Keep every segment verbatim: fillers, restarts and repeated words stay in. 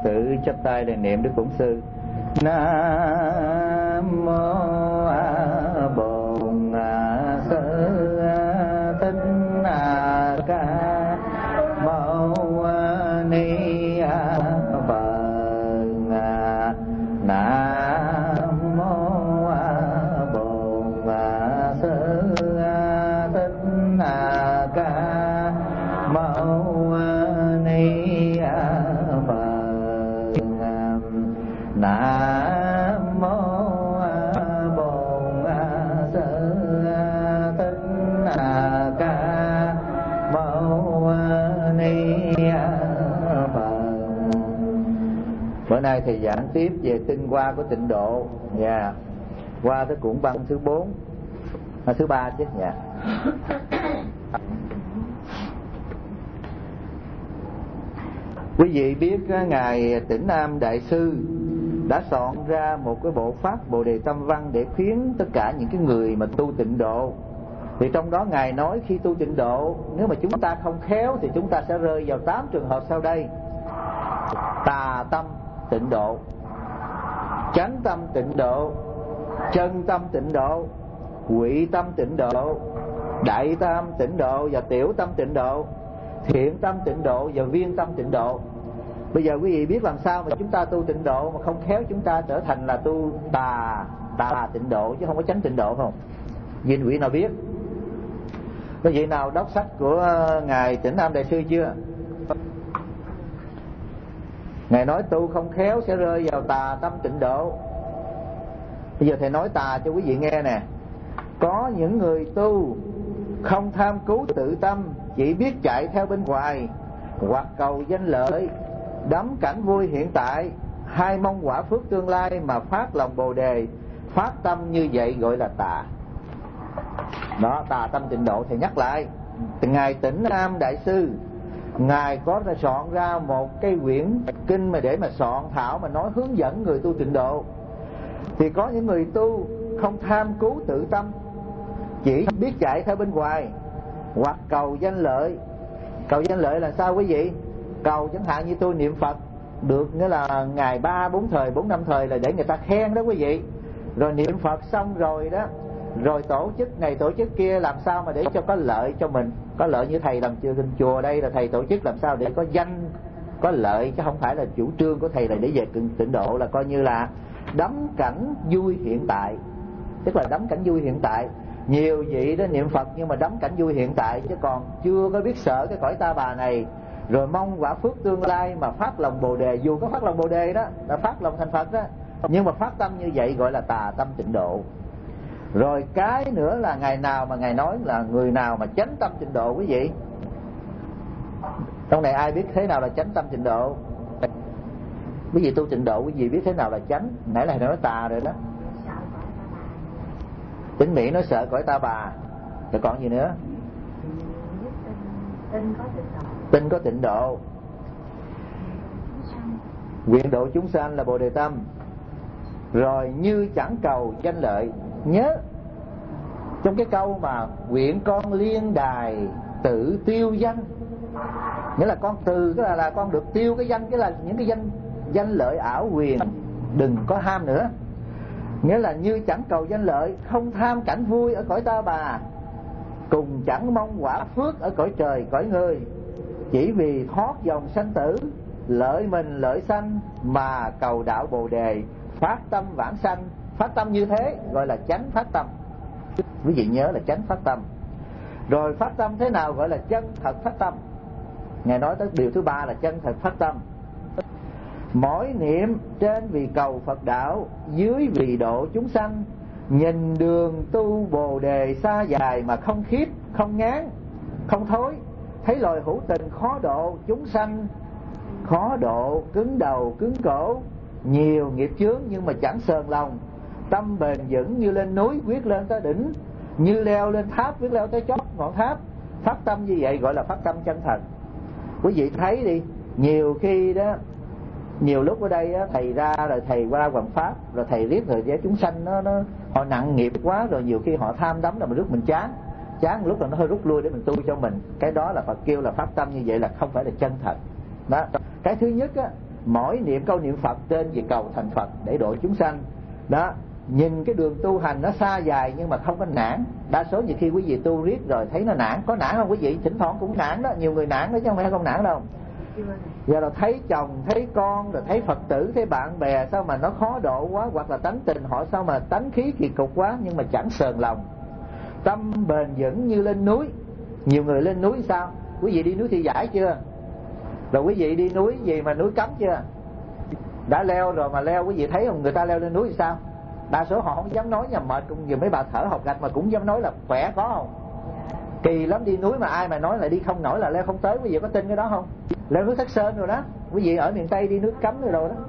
tự chắp tay để niệm Đức Bổn Sư. Nam mô A Bổn Sư Thích Ca Mâu Ni Phật. Nam mô A Bổn Sư Thích Ca Mâu Ni Phật. Nam mô A Bổn Sư Thích Ca Mâu Ni Phật. Bữa nay thì giảng tiếp về tinh hoa của tịnh độ. Dạ. Yeah. Qua tới cuộn băng thứ bốn, à, thứ ba chứ. Dạ. Yeah. Quý vị biết ngài Tĩnh Nam Đại Sư đã soạn ra một cái bộ pháp Bồ Đề Tâm Văn để khuyến tất cả những cái người mà tu tịnh độ. Thì trong đó ngài nói khi tu tịnh độ, nếu mà chúng ta không khéo thì chúng ta sẽ rơi vào tám trường hợp sau đây: tà tâm tịnh độ, chánh tâm tịnh độ, chân tâm tịnh độ, quỷ tâm tịnh độ, đại tâm tịnh độ và tiểu tâm tịnh độ, thiện tâm tịnh độ và viên tâm tịnh độ. Bây giờ quý vị biết làm sao mà chúng ta tu tịnh độ mà không khéo chúng ta trở thành là tu tà tà tịnh độ chứ không có chánh tịnh độ không? Vị vị nào biết? Có vị nào đọc sách của ngài Tĩnh Nam Đại Sư chưa? Ngài nói tu không khéo sẽ rơi vào tà tâm tịnh độ. Bây giờ thầy nói tà cho quý vị nghe nè. Có những người tu không tham cứu tự tâm, chỉ biết chạy theo bên ngoài, hoặc cầu danh lợi, đắm cảnh vui hiện tại, hay mong quả phước tương lai mà phát lòng Bồ Đề, phát tâm như vậy gọi là tà. Đó, tà tâm tịnh độ. Thầy nhắc lại, ngài Tĩnh Nam Đại Sư ngài có ra soạn ra một cái quyển kinh mà để mà soạn thảo mà nói hướng dẫn người tu tịnh độ. Thì có những người tu không tham cứu tự tâm, chỉ biết chạy theo bên ngoài, hoặc cầu danh lợi. Cầu danh lợi là sao quý vị? Cầu chẳng hạn như tôi niệm Phật được, nghĩa là ngày ba bốn thời bốn năm thời là để người ta khen đó quý vị. Rồi niệm Phật xong rồi đó, rồi tổ chức này tổ chức kia, làm sao mà để cho có lợi cho mình. Có lợi như thầy làm chùa đây là thầy tổ chức làm sao để có danh, có lợi, chứ không phải là chủ trương của thầy là để về tịnh độ, là coi như là đắm cảnh vui hiện tại. Tức là đắm cảnh vui hiện tại. Nhiều vị đó niệm Phật nhưng mà đắm cảnh vui hiện tại, chứ còn chưa có biết sợ cái cõi ta bà này, rồi mong quả phước tương lai mà phát lòng Bồ Đề. Dù có phát lòng Bồ Đề đó, là phát lòng thành Phật đó, nhưng mà phát tâm như vậy gọi là tà tâm tịnh độ. Rồi cái nữa là ngày nào mà ngài nói là người nào mà chánh tâm tịnh độ quý vị. Trong này ai biết thế nào là chánh tâm tịnh độ? Quý vị tu tịnh độ quý vị biết thế nào là chánh? Nãy là nói tà rồi đó. Tính Mỹ nó sợ cõi ta bà. Rồi còn gì nữa? Tin có tịnh độ. Nguyện độ chúng sanh là Bồ Đề Tâm. Rồi như chẳng cầu danh lợi. Nhớ trong cái câu mà nguyện con liên đài tự tiêu danh, nghĩa là con từ cái là, là con được tiêu cái danh, cái là những cái danh danh lợi ảo quyền, đừng có ham nữa. Nghĩa là như chẳng cầu danh lợi, không tham cảnh vui ở cõi ta bà, cùng chẳng mong quả phước ở cõi trời cõi người, chỉ vì thoát dòng sanh tử, lợi mình lợi sanh mà cầu đạo Bồ Đề, phát tâm vãng sanh. Phát tâm như thế gọi là chánh phát tâm. Quý vị nhớ là chánh phát tâm. Rồi phát tâm thế nào gọi là chân thật phát tâm? Ngài nói tới điều thứ ba là chân thật phát tâm. Mỗi niệm trên vì cầu Phật đạo, dưới vì độ chúng sanh, nhìn đường tu Bồ Đề xa dài mà không khiếp, không ngán, không thối. Thấy loài hữu tình khó độ, chúng sanh khó độ, cứng đầu cứng cổ, nhiều nghiệp chướng nhưng mà chẳng sờn lòng. Tâm bền vững như lên núi quyết lên tới đỉnh, như leo lên tháp quyết leo tới chót ngọn tháp. Phát tâm như vậy gọi là phát tâm chân thật. Quý vị thấy đi, nhiều khi đó, nhiều lúc ở đây á, thầy ra rồi thầy qua hoằng pháp, rồi thầy riết rồi với chúng sanh nó, nó họ nặng nghiệp quá, rồi nhiều khi họ tham đắm là mình rút mình chán chán lúc là nó hơi rút lui để mình tu cho mình. Cái đó là Phật kêu là phát tâm như vậy là không phải là chân thật đó. Cái thứ nhất á, mỗi niệm câu niệm Phật tên về cầu thành Phật để độ chúng sanh. Đó, nhìn cái đường tu hành nó xa dài nhưng mà không có nản. Đa số nhiều khi quý vị tu riết rồi thấy nó nản. Có nản không quý vị? Thỉnh thoảng cũng nản đó, nhiều người nản đó chứ không phải không nản đâu. Giờ là thấy chồng, thấy con, rồi thấy Phật tử, thấy bạn bè sao mà nó khó độ quá, hoặc là tánh tình họ sao mà tánh khí kỳ cục quá, nhưng mà chẳng sờn lòng, tâm bền vững như lên núi. Nhiều người lên núi sao? Quý vị đi núi Thị Vải chưa? Rồi quý vị đi núi gì mà núi Cấm chưa? Đã leo rồi mà leo, quý vị thấy không? Người ta leo lên núi thì sao? Đa số họ không dám nói, nhà mệt cũng nhiều, mấy bà thở hộc gạch mà cũng dám nói là khỏe, có không? Kỳ lắm, đi núi mà ai mà nói là đi không nổi là leo không tới, quý vị có tin cái đó không? Leo núi Thất Sơn rồi đó, quý vị ở miền Tây đi núi Cấm rồi, rồi đó.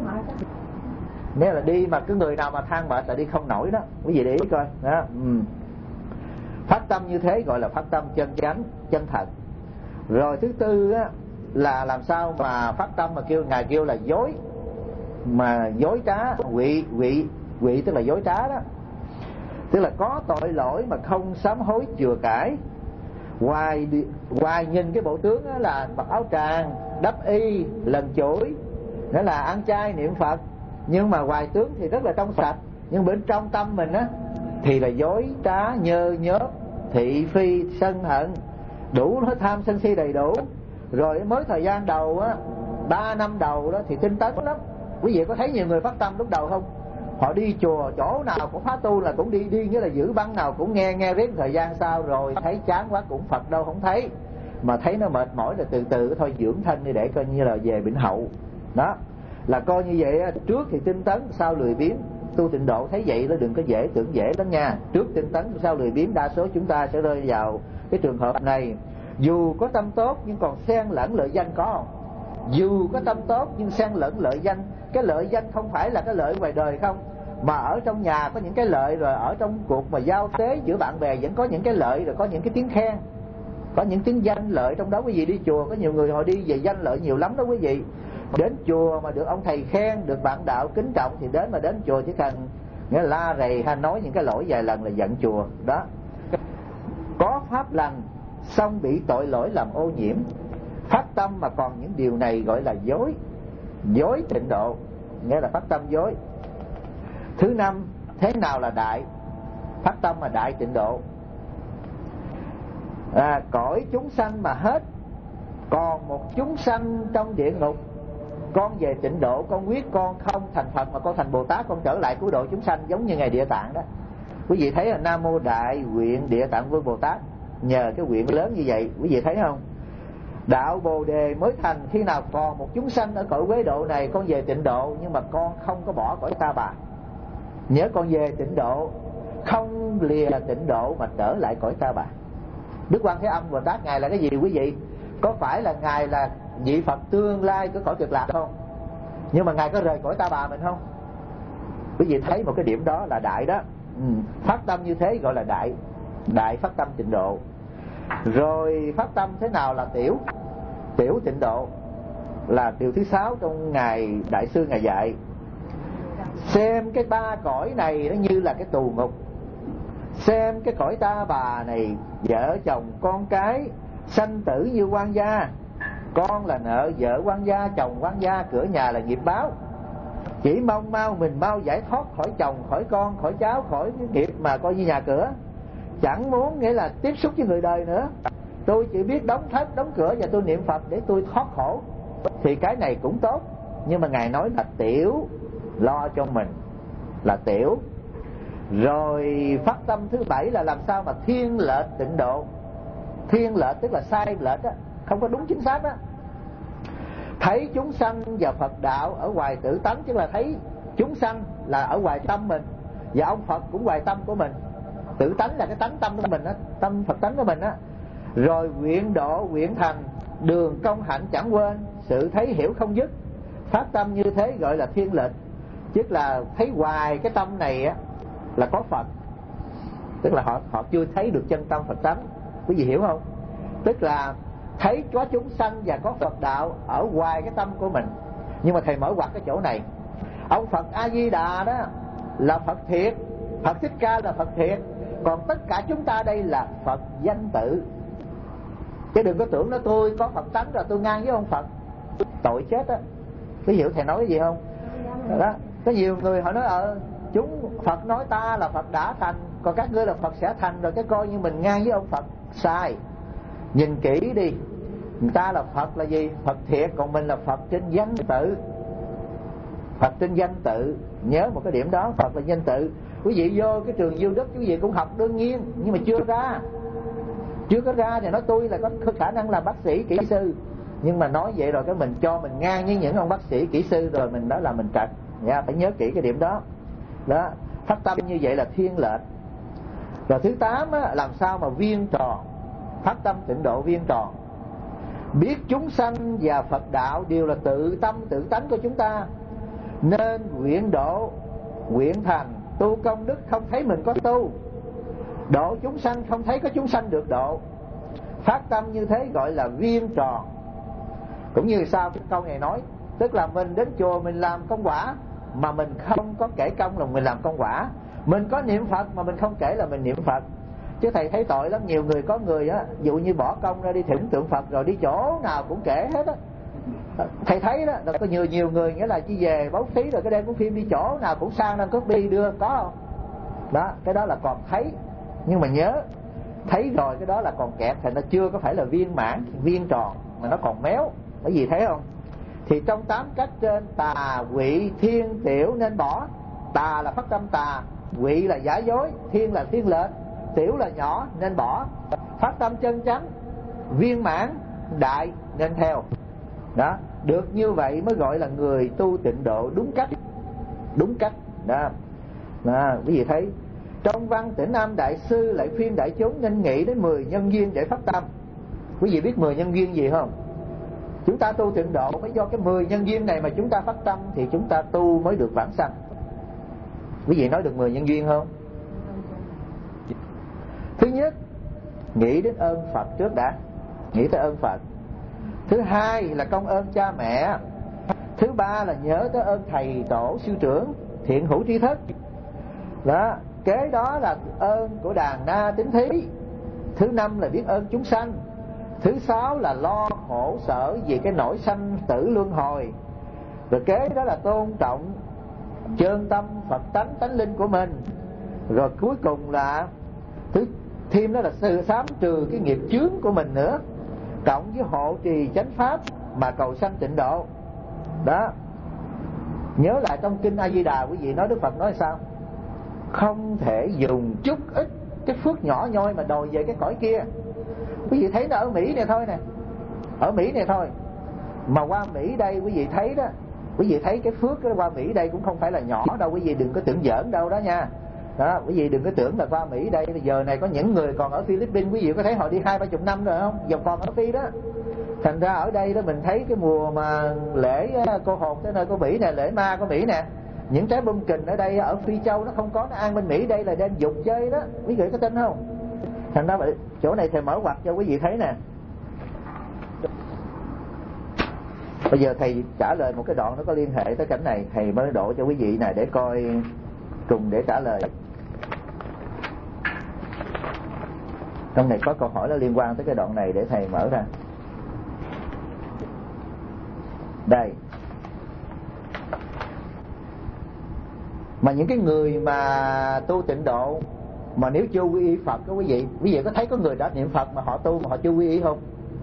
Nếu là đi mà cứ người nào mà than mệt là đi không nổi đó, quý vị để ý coi đó. Ừ. Phát tâm như thế gọi là phát tâm chân chánh, chân thật. Rồi thứ tư á, là làm sao mà phát tâm mà kêu ngài kêu là dối, mà dối trá, quỵ quỵ quỵ tức là dối trá đó, tức là có tội lỗi mà không sám hối chừa cải. Ngoài ngoài nhìn cái bộ tướng đó là mặc áo tràng, đắp y, lần chuỗi, nghĩa là ăn chay niệm Phật, nhưng mà ngoài tướng thì rất là trong sạch, nhưng bên trong tâm mình á thì là dối trá, nhơ nhớp, thị phi, sân hận, đủ hết, tham sân si đầy đủ. Rồi mới thời gian đầu á, ba năm đầu đó thì tinh tấn lắm. Quý vị có thấy nhiều người phát tâm lúc đầu không? Họ đi chùa chỗ nào cũng phá tu là cũng đi, đi nghĩa là giữ băng nào cũng nghe, nghe riết thời gian sau rồi thấy chán quá cũng Phật đâu không thấy, mà thấy nó mệt mỏi là từ từ thôi dưỡng thân đi để coi như là về bệnh hậu. Đó là coi như vậy, trước thì tinh tấn sau lười biếng. Tu tịnh độ thấy vậy đó, đừng có dễ tưởng dễ lắm nha. Trước tinh tấn sau lười biếng, đa số chúng ta sẽ rơi vào cái trường hợp này. Dù có tâm tốt nhưng còn xen lẫn lợi danh, có không? Dù có tâm tốt nhưng xen lẫn lợi danh. Cái lợi danh không phải là cái lợi ngoài đời không, mà ở trong nhà có những cái lợi, rồi ở trong cuộc mà giao tế giữa bạn bè vẫn có những cái lợi, rồi có những cái tiếng khen, có những tiếng danh lợi trong đó. Quý vị đi chùa có nhiều người họ đi về danh lợi nhiều lắm đó quý vị. Đến chùa mà được ông thầy khen, được bạn đạo kính trọng thì đến, mà đến chùa chỉ cần nghĩa là la rầy hay nói những cái lỗi vài lần là giận chùa đó. Có pháp lành xong bị tội lỗi làm ô nhiễm. Phát tâm mà còn những điều này gọi là dối, dối tịnh độ, nghĩa là phát tâm dối. Thứ năm, thế nào là đại? Phát tâm mà đại tịnh độ à, cõi chúng sanh mà hết còn một chúng sanh trong địa ngục, con về tịnh độ, con quyết con không thành Phật mà con thành Bồ Tát, con trở lại cứu độ chúng sanh, giống như ngày Địa Tạng đó. Quý vị thấy là Nam Mô Đại Nguyện Địa Tạng Vương Bồ Tát, nhờ cái nguyện lớn như vậy, quý vị thấy không? Đạo Bồ Đề mới thành khi nào còn một chúng sanh ở cõi Quế Độ này, con về tịnh độ, nhưng mà con không có bỏ cõi Ta Bà. Nhớ con về tịnh độ, không lìa tịnh độ mà trở lại cõi Ta Bà. Đức Quan Thế Âm Bồ Tát ngài là cái gì quý vị? Có phải là ngài là vị Phật tương lai của cõi Cực Lạc không? Nhưng mà ngài có rời cõi Ta Bà mình không? Quý vị thấy một cái điểm đó là đại đó. Ừ. Phát tâm như thế gọi là đại, đại phát tâm tịnh độ. Rồi phát tâm thế nào là tiểu? Tiểu tịnh độ là điều thứ sáu trong ngài Đại sư ngài dạy. Xem cái ba cõi này nó như là cái tù ngục, xem cái cõi Ta Bà này vợ chồng con cái sanh tử như quan gia. Con là nợ vợ quan gia, chồng quan gia, cửa nhà là nghiệp báo. Chỉ mong mau mình mau giải thoát khỏi chồng, khỏi con, khỏi cháu, khỏi cái nghiệp mà coi như nhà cửa. Chẳng muốn nghĩa là tiếp xúc với người đời nữa. Tôi chỉ biết đóng thất, đóng cửa và tôi niệm Phật để tôi thoát khổ. Thì cái này cũng tốt, nhưng mà ngài nói là tiểu, lo cho mình là tiểu. Rồi phát tâm thứ bảy là làm sao mà thiên lệch tịnh độ. Thiên lệch tức là sai lệch á, không có đúng chính xác á. Thấy chúng sanh và Phật đạo ở ngoài tự tánh, tức là thấy chúng sanh là ở ngoài tâm mình, và ông Phật cũng ngoài tâm của mình. Tự tánh là cái tánh tâm của mình á, tâm Phật tánh của mình á. Rồi nguyện độ, nguyện thành, đường công hạnh chẳng quên, sự thấy hiểu không dứt. Phát tâm như thế gọi là thiên lệch, tức là thấy hoài cái tâm này á là có Phật, tức là họ họ chưa thấy được chân tâm Phật tánh. Quý vị hiểu không? Tức là thấy có chúng sanh và có Phật đạo ở ngoài cái tâm của mình. Nhưng mà thầy mở ngoặt cái chỗ này, ông Phật A Di Đà đó là Phật thiệt, Phật Thích Ca là Phật thiệt, còn tất cả chúng ta đây là Phật danh tự. Chứ đừng có tưởng nó tôi có Phật tánh rồi tôi ngang với ông Phật, tội chết á. Có hiểu thầy nói cái gì không? Đó, có nhiều người họ nói ở chúng Phật nói ta là Phật đã thành, còn các ngươi là Phật sẽ thành, rồi cái coi như mình ngang với ông Phật. Sai. Nhìn kỹ đi, người ta là Phật là gì? Phật thiệt, còn mình là Phật trên danh tự. Phật trên danh tự, nhớ một cái điểm đó, Phật là danh tự. Quý vị vô cái trường Dương Đức quý vị cũng học đương nhiên, nhưng mà chưa ra. Chưa có ra thì nói tôi là có khả năng làm bác sĩ, kỹ sư. Nhưng mà nói vậy rồi cái mình cho mình ngang với những ông bác sĩ, kỹ sư, rồi mình đó là mình trật. Dạ, phải nhớ kỹ cái điểm đó. Đó, phát tâm như vậy là thiên lệch. Rồi thứ tám á, làm sao mà viên tròn. Phát tâm tịnh độ viên tròn. Biết chúng sanh và Phật đạo đều là tự tâm tự tánh của chúng ta, nên nguyện độ, nguyện thành, tu công đức không thấy mình có tu, độ chúng sanh không thấy có chúng sanh được độ. Phát tâm như thế gọi là viên tròn. Cũng như sao cái câu này nói, tức là mình đến chùa mình làm công quả mà mình không có kể công là mình làm công quả, mình có niệm Phật mà mình không kể là mình niệm Phật. Chứ thầy thấy tội lắm, nhiều người có người á, dụ như bỏ công ra đi thỉnh tượng Phật rồi đi chỗ nào cũng kể hết á. Thầy thấy đó, có nhiều nhiều người nghĩa là chỉ về bố thí rồi cái đêm của phim đi chỗ nào cũng sang năm cướp đi đưa, có không? Đó, cái đó là còn thấy. Nhưng mà nhớ, thấy rồi cái đó là còn kẹt, thì nó chưa có phải là viên mãn, viên tròn, mà nó còn méo. Bởi vì thấy không? Thì trong tám cách trên, tà, quỷ, thiên, tiểu nên bỏ. Tà là phát tâm tà, quỷ là giả dối, thiên là thiên lệch, tiểu là nhỏ nên bỏ. Phát tâm chân chánh, viên mãn, đại nên theo. Đó, được như vậy mới gọi là người tu tịnh độ đúng cách. Đúng cách. Đó. Đó, quý vị thấy trong văn Tĩnh Âm đại sư lại khuyên đại chúng nên nghĩ đến mười nhân duyên để phát tâm. Quý vị biết mười nhân duyên gì không? Chúng ta tu tịnh độ mới do cái mười nhân duyên này mà chúng ta phát tâm thì chúng ta tu mới được vãng sanh. Quý vị nói được mười nhân duyên không? Thứ nhất, nghĩ đến ơn Phật trước đã. Nghĩ tới ơn Phật. Thứ hai là công ơn cha mẹ. Thứ ba là nhớ tới ơn thầy tổ sư trưởng, thiện hữu tri thức. Đó, kế đó là ơn của đàn na tín thí. Thứ năm là biết ơn chúng sanh. Thứ sáu là lo khổ sở vì cái nỗi sanh tử luân hồi. Rồi kế đó là tôn trọng chân tâm Phật tánh tánh linh của mình. Rồi cuối cùng là thứ thêm đó là sự sám trừ cái nghiệp chướng của mình nữa, cộng với hộ trì chánh pháp mà cầu sanh tịnh độ. Đó, nhớ lại trong kinh A Di Đà quý vị nói Đức Phật nói sao? Không thể dùng chút ít cái phước nhỏ nhoi mà đòi về cái cõi kia. Quý vị thấy nó ở Mỹ này thôi nè, ở Mỹ này thôi mà qua Mỹ đây quý vị thấy đó, quý vị thấy cái phước qua Mỹ đây cũng không phải là nhỏ đâu, quý vị đừng có tưởng giỡn đâu đó nha. Đó, quý vị đừng có tưởng là qua Mỹ đây giờ này có những người còn ở Philippines, quý vị có thấy họ đi hai ba chục năm rồi không? Giờ còn ở Phi đó. Thành ra ở đây đó mình thấy cái mùa mà lễ cô hồn tới nơi của Mỹ nè, lễ ma của Mỹ nè, những trái bom kình ở đây ở Phi Châu nó không có, nó an bên Mỹ đây là đem dục chơi đó, quý vị có tin không? Thành ra chỗ này thầy mở ngoặt cho quý vị thấy nè. Bây giờ thầy trả lời một cái đoạn nó có liên hệ tới cảnh này, thầy mới đổ cho quý vị này để coi cùng để trả lời. Trong này có câu hỏi nó liên quan tới cái đoạn này để thầy mở ra. Đây. Mà những cái người mà tu tịnh độ mà nếu chưa quy y Phật đó quý vị, quý vị có thấy có người đã niệm Phật mà họ tu mà họ chưa quy y không?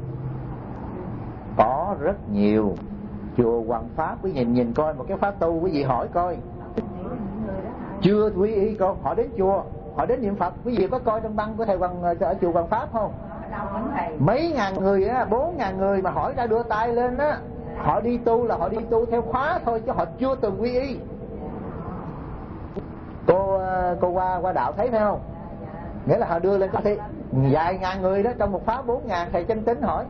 Có rất nhiều. Chùa Hoàng Pháp quý vị nhìn coi một cái pháp tu, quý vị hỏi coi chưa quy y con, họ đến chùa, họ đến niệm Phật. Quý vị có coi trong băng của thầy Hoàng ở chùa Hoàng Pháp không? Mấy ngàn người á, bốn ngàn người mà hỏi ra đưa tay lên á, họ đi tu là họ đi tu theo khóa thôi chứ họ chưa từng quy y. Cô cô qua qua đạo thấy phải không? Nghĩa là họ đưa lên có thể vài ngàn người đó, trong một pháp bốn ngàn, thầy chân tính hỏi.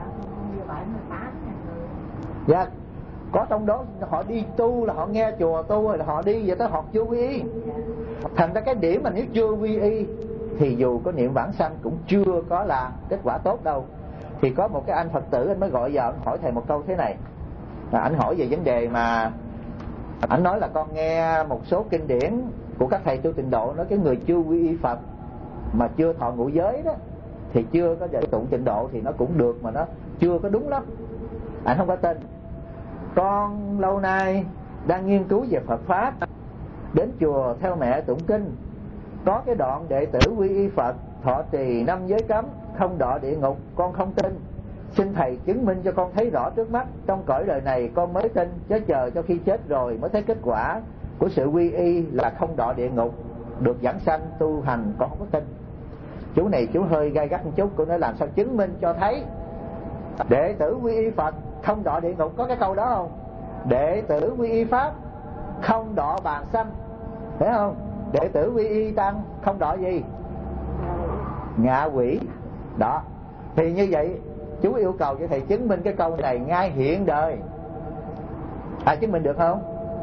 Dạ, có trong đó họ đi tu là họ nghe chùa tu rồi họ đi, vậy tới họ chưa quy y. Thành ra cái điểm mà nếu chưa quy y thì dù có niệm vãng sanh cũng chưa có là kết quả tốt đâu. Thì có một cái anh Phật tử anh mới gọi vào, anh hỏi thầy một câu thế này. Là anh hỏi về vấn đề mà anh nói là con nghe một số kinh điển của các thầy tu tịnh độ nói cái người chưa quy y Phật mà chưa thọ ngũ giới đó thì chưa có để tụng tịnh độ thì nó cũng được mà nó chưa có đúng lắm. Anh không có tin. con lâu nay đang nghiên cứu về Phật Pháp, đến chùa theo mẹ tụng kinh, có cái đoạn đệ tử quy y Phật, thọ trì năm giới cấm, không đọa địa ngục, con không tin. Xin thầy chứng minh cho con thấy rõ trước mắt. Trong cõi đời này con mới tin, chứ chờ cho khi chết rồi mới thấy kết quả của sự quy y là không đọa địa ngục, được giảng sanh tu hành, con không có tin. Chú này chú hơi gai gắt một chút, cô nói làm sao chứng minh cho thấy đệ tử quy y Phật không đọa địa ngục, có cái câu đó không? Đệ tử quy y Pháp không đọa bàn sanh, phải không? Đệ tử quy y Tăng không đọa gì? Ngạ quỷ. Đó, thì như vậy chú yêu cầu cho thầy chứng minh cái câu này ngay hiện đời. À, chứng minh được không?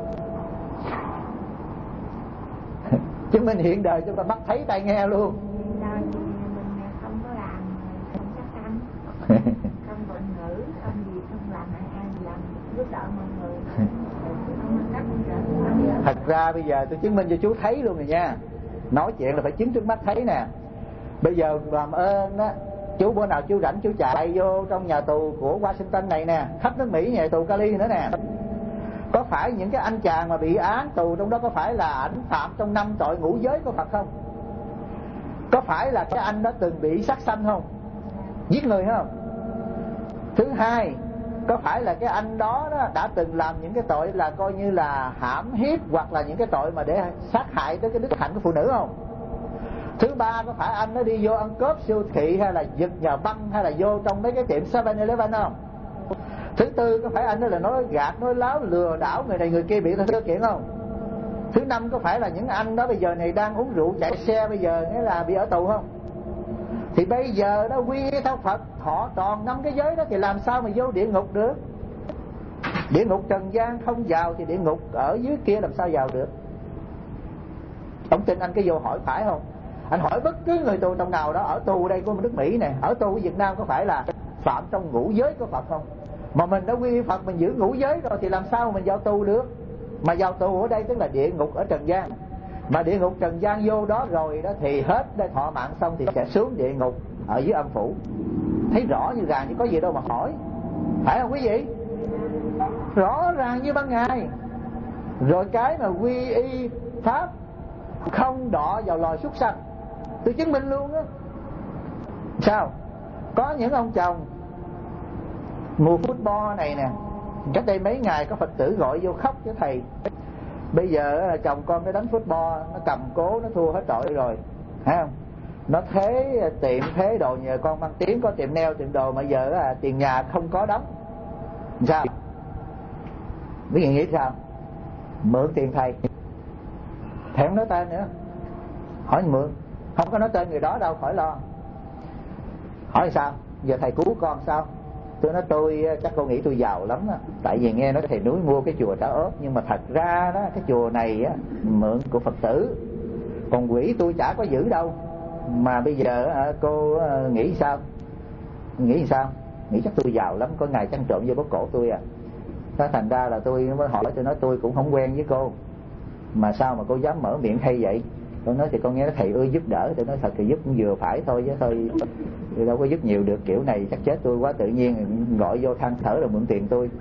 Chứng minh hiện đời cho ta mắt thấy tai nghe luôn. Hiện đời thì mình không có làm, không chắc ăn, không vận ngữ, không gì, không làm ai ai làm giúp đỡ mọi người, không có cách gì. Thật ra bây giờ tôi chứng minh cho chú thấy luôn rồi nha. Nói chuyện là phải chứng trước mắt thấy nè. Bây giờ làm ơn đó, chú bữa nào chú rảnh chú chạy vô trong nhà tù của Washington này nè, khắp nước Mỹ, nhà tù Cali nữa nè. Có phải những cái anh chàng mà bị án tù trong đó có phải là ảnh phạm trong năm tội ngũ giới của Phật không? Có phải là cái anh đó từng bị sát sanh không? Giết người không? Thứ hai, có phải là cái anh đó, đó đã từng làm những cái tội là coi như là hãm hiếp hoặc là những cái tội mà để sát hại tới cái đức hạnh của phụ nữ không? Thứ ba, có phải anh nó đi vô ăn cướp siêu thị hay là giật nhờ băng hay là vô trong mấy cái tiệm seven eleven không? Thứ tư, có phải anh đó là nói gạt, nói láo, lừa đảo người này người kia bị thực kiện không? Thứ năm, có phải là những anh đó bây giờ này đang uống rượu chạy xe bây giờ nghĩa là bị ở tù không? Thì bây giờ đó quy theo Phật thọ tròn năm cái giới đó thì làm sao mà vô địa ngục được? Địa ngục trần gian không vào thì địa ngục ở dưới kia làm sao vào được? Ông tin anh cái vô hỏi phải không? Anh hỏi bất cứ người tù trong nào đó ở tù đây của nước Mỹ này, ở tù của Việt Nam có phải là phạm trong ngũ giới của Phật không? Mà mình đã quy y Phật, mình giữ ngũ giới rồi thì làm sao mà mình vào tù được? Mà vào tù ở đây tức là địa ngục ở trần gian. Mà địa ngục trần gian vô đó rồi đó thì hết đây, thọ mạng xong thì sẽ xuống địa ngục ở dưới âm phủ. Thấy rõ như ràng chứ có gì đâu mà hỏi, phải không quý vị? Rõ ràng như ban ngày. Rồi cái mà quy y Pháp không đọa vào loài súc sanh, tôi chứng minh luôn á. Sao? Có những ông chồng mùa football này nè, cách đây mấy ngày có Phật tử gọi vô khóc với thầy. Bây giờ chồng con nó đánh football, nó cầm cố, nó thua hết trọi rồi, thấy không? Nó thế tiệm thế đồ nhờ con mang tiếng, có tiệm nail tiệm đồ mà giờ à, tiền nhà không có đóng. Sao? Quý vị nghĩ sao? Mượn tiền thầy, thầy không nói tên nữa, hỏi mượn, không có nói tên người đó đâu, khỏi lo. Hỏi sao? Giờ thầy cứu con sao? Tôi nói tôi chắc cô nghĩ tôi giàu lắm á, tại vì nghe nói thầy núi mua cái chùa Trả Ốp, nhưng mà thật ra đó cái chùa này á mượn của Phật tử, còn quỹ tôi chả có giữ đâu. Mà bây giờ cô nghĩ sao? Nghĩ sao? Nghĩ chắc tôi giàu lắm, có ngày trăng trộm vô bóp cổ tôi à. Thế thành ra là tôi mới hỏi, tôi nói tôi cũng không quen với cô, mà sao mà cô dám mở miệng hay vậy? Tôi nói thì con nghe thầy ơi giúp đỡ. Tôi nói thật thì giúp cũng vừa phải thôi chứ thôi đâu có giúp nhiều được, kiểu này chắc chết tôi quá, tự nhiên gọi vô than thở rồi mượn tiền tôi.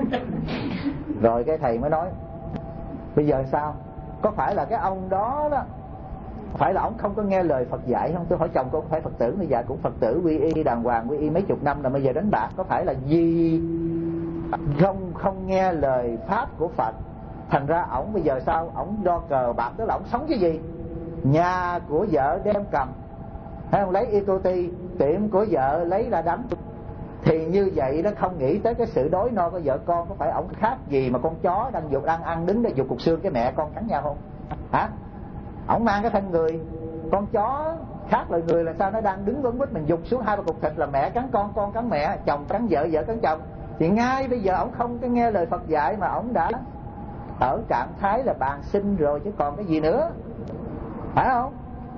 Rồi cái thầy mới nói bây giờ sao? Có phải là cái ông đó đó, phải là ông không có nghe lời Phật dạy không? Tôi hỏi chồng cô có phải Phật tử bây giờ cũng Phật tử quy y đàng hoàng, quy y mấy chục năm là bây giờ đánh bạc, có phải là gì không không nghe lời pháp của Phật, thành ra ổng bây giờ sao? Ổng do cờ bạc, tức là ổng sống cái gì? Nhà của vợ đem cầm, hay không lấy equity, tiệm của vợ lấy ra đánh. Thì như vậy nó không nghĩ tới cái sự đối no của vợ con. Có phải ổng khác gì mà con chó đang dục đang ăn đứng để dục cục xương cái mẹ con cắn nhau không? Hả? Ổng mang cái thân người, con chó khác loài người là sao nó đang đứng vững vít, mình dục xuống hai ba cục thịt là mẹ cắn con, con cắn mẹ, chồng cắn vợ, vợ cắn chồng. Thì ngay bây giờ ổng không có nghe lời Phật dạy mà ổng đã ở trạng thái là bàn sinh rồi chứ còn cái gì nữa, phải không?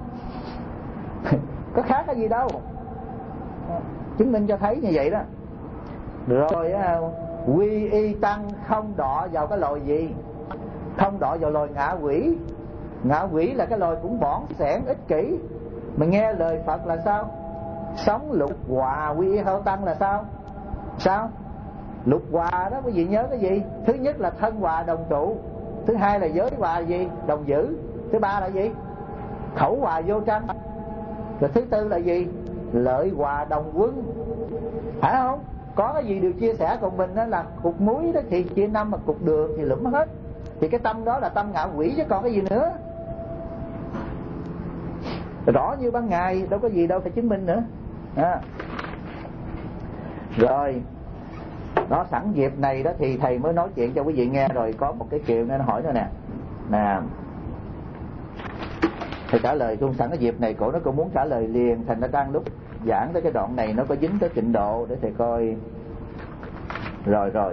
Có khác cái gì đâu, chứng minh cho thấy như vậy đó. Rồi quy y tăng không đọa vào cái loài gì? Không đọa vào loài ngạ quỷ. Ngạ quỷ là cái loài cũng bỏng sẻn ích kỷ. Mà nghe lời Phật là sao? Sống lục hòa quy y hao tăng là sao? Sao? Lục hòa đó quý vị nhớ cái gì? Thứ nhất là thân hòa đồng trụ, thứ hai là giới hòa gì? Đồng giữ, thứ ba là gì? Khẩu hòa vô tranh, rồi thứ tư là gì? Lợi hòa đồng quân, phải không? Có cái gì đều chia sẻ, còn mình đó là cục muối đó thì chia năm, mà cục đường thì lụm hết. Thì cái tâm đó là tâm ngạ quỷ chứ còn cái gì nữa. Rõ như ban ngày, đâu có gì đâu phải chứng minh nữa à. Rồi đó, sẵn dịp này đó thì thầy mới nói chuyện cho quý vị nghe. Rồi có một cái kiểu nên hỏi nữa nè. Nè, thầy trả lời luôn sẵn cái dịp này, cổ nó cũng muốn trả lời liền, thành nó đang lúc giảng tới cái đoạn này nó có dính tới tịnh độ để thầy coi. Rồi rồi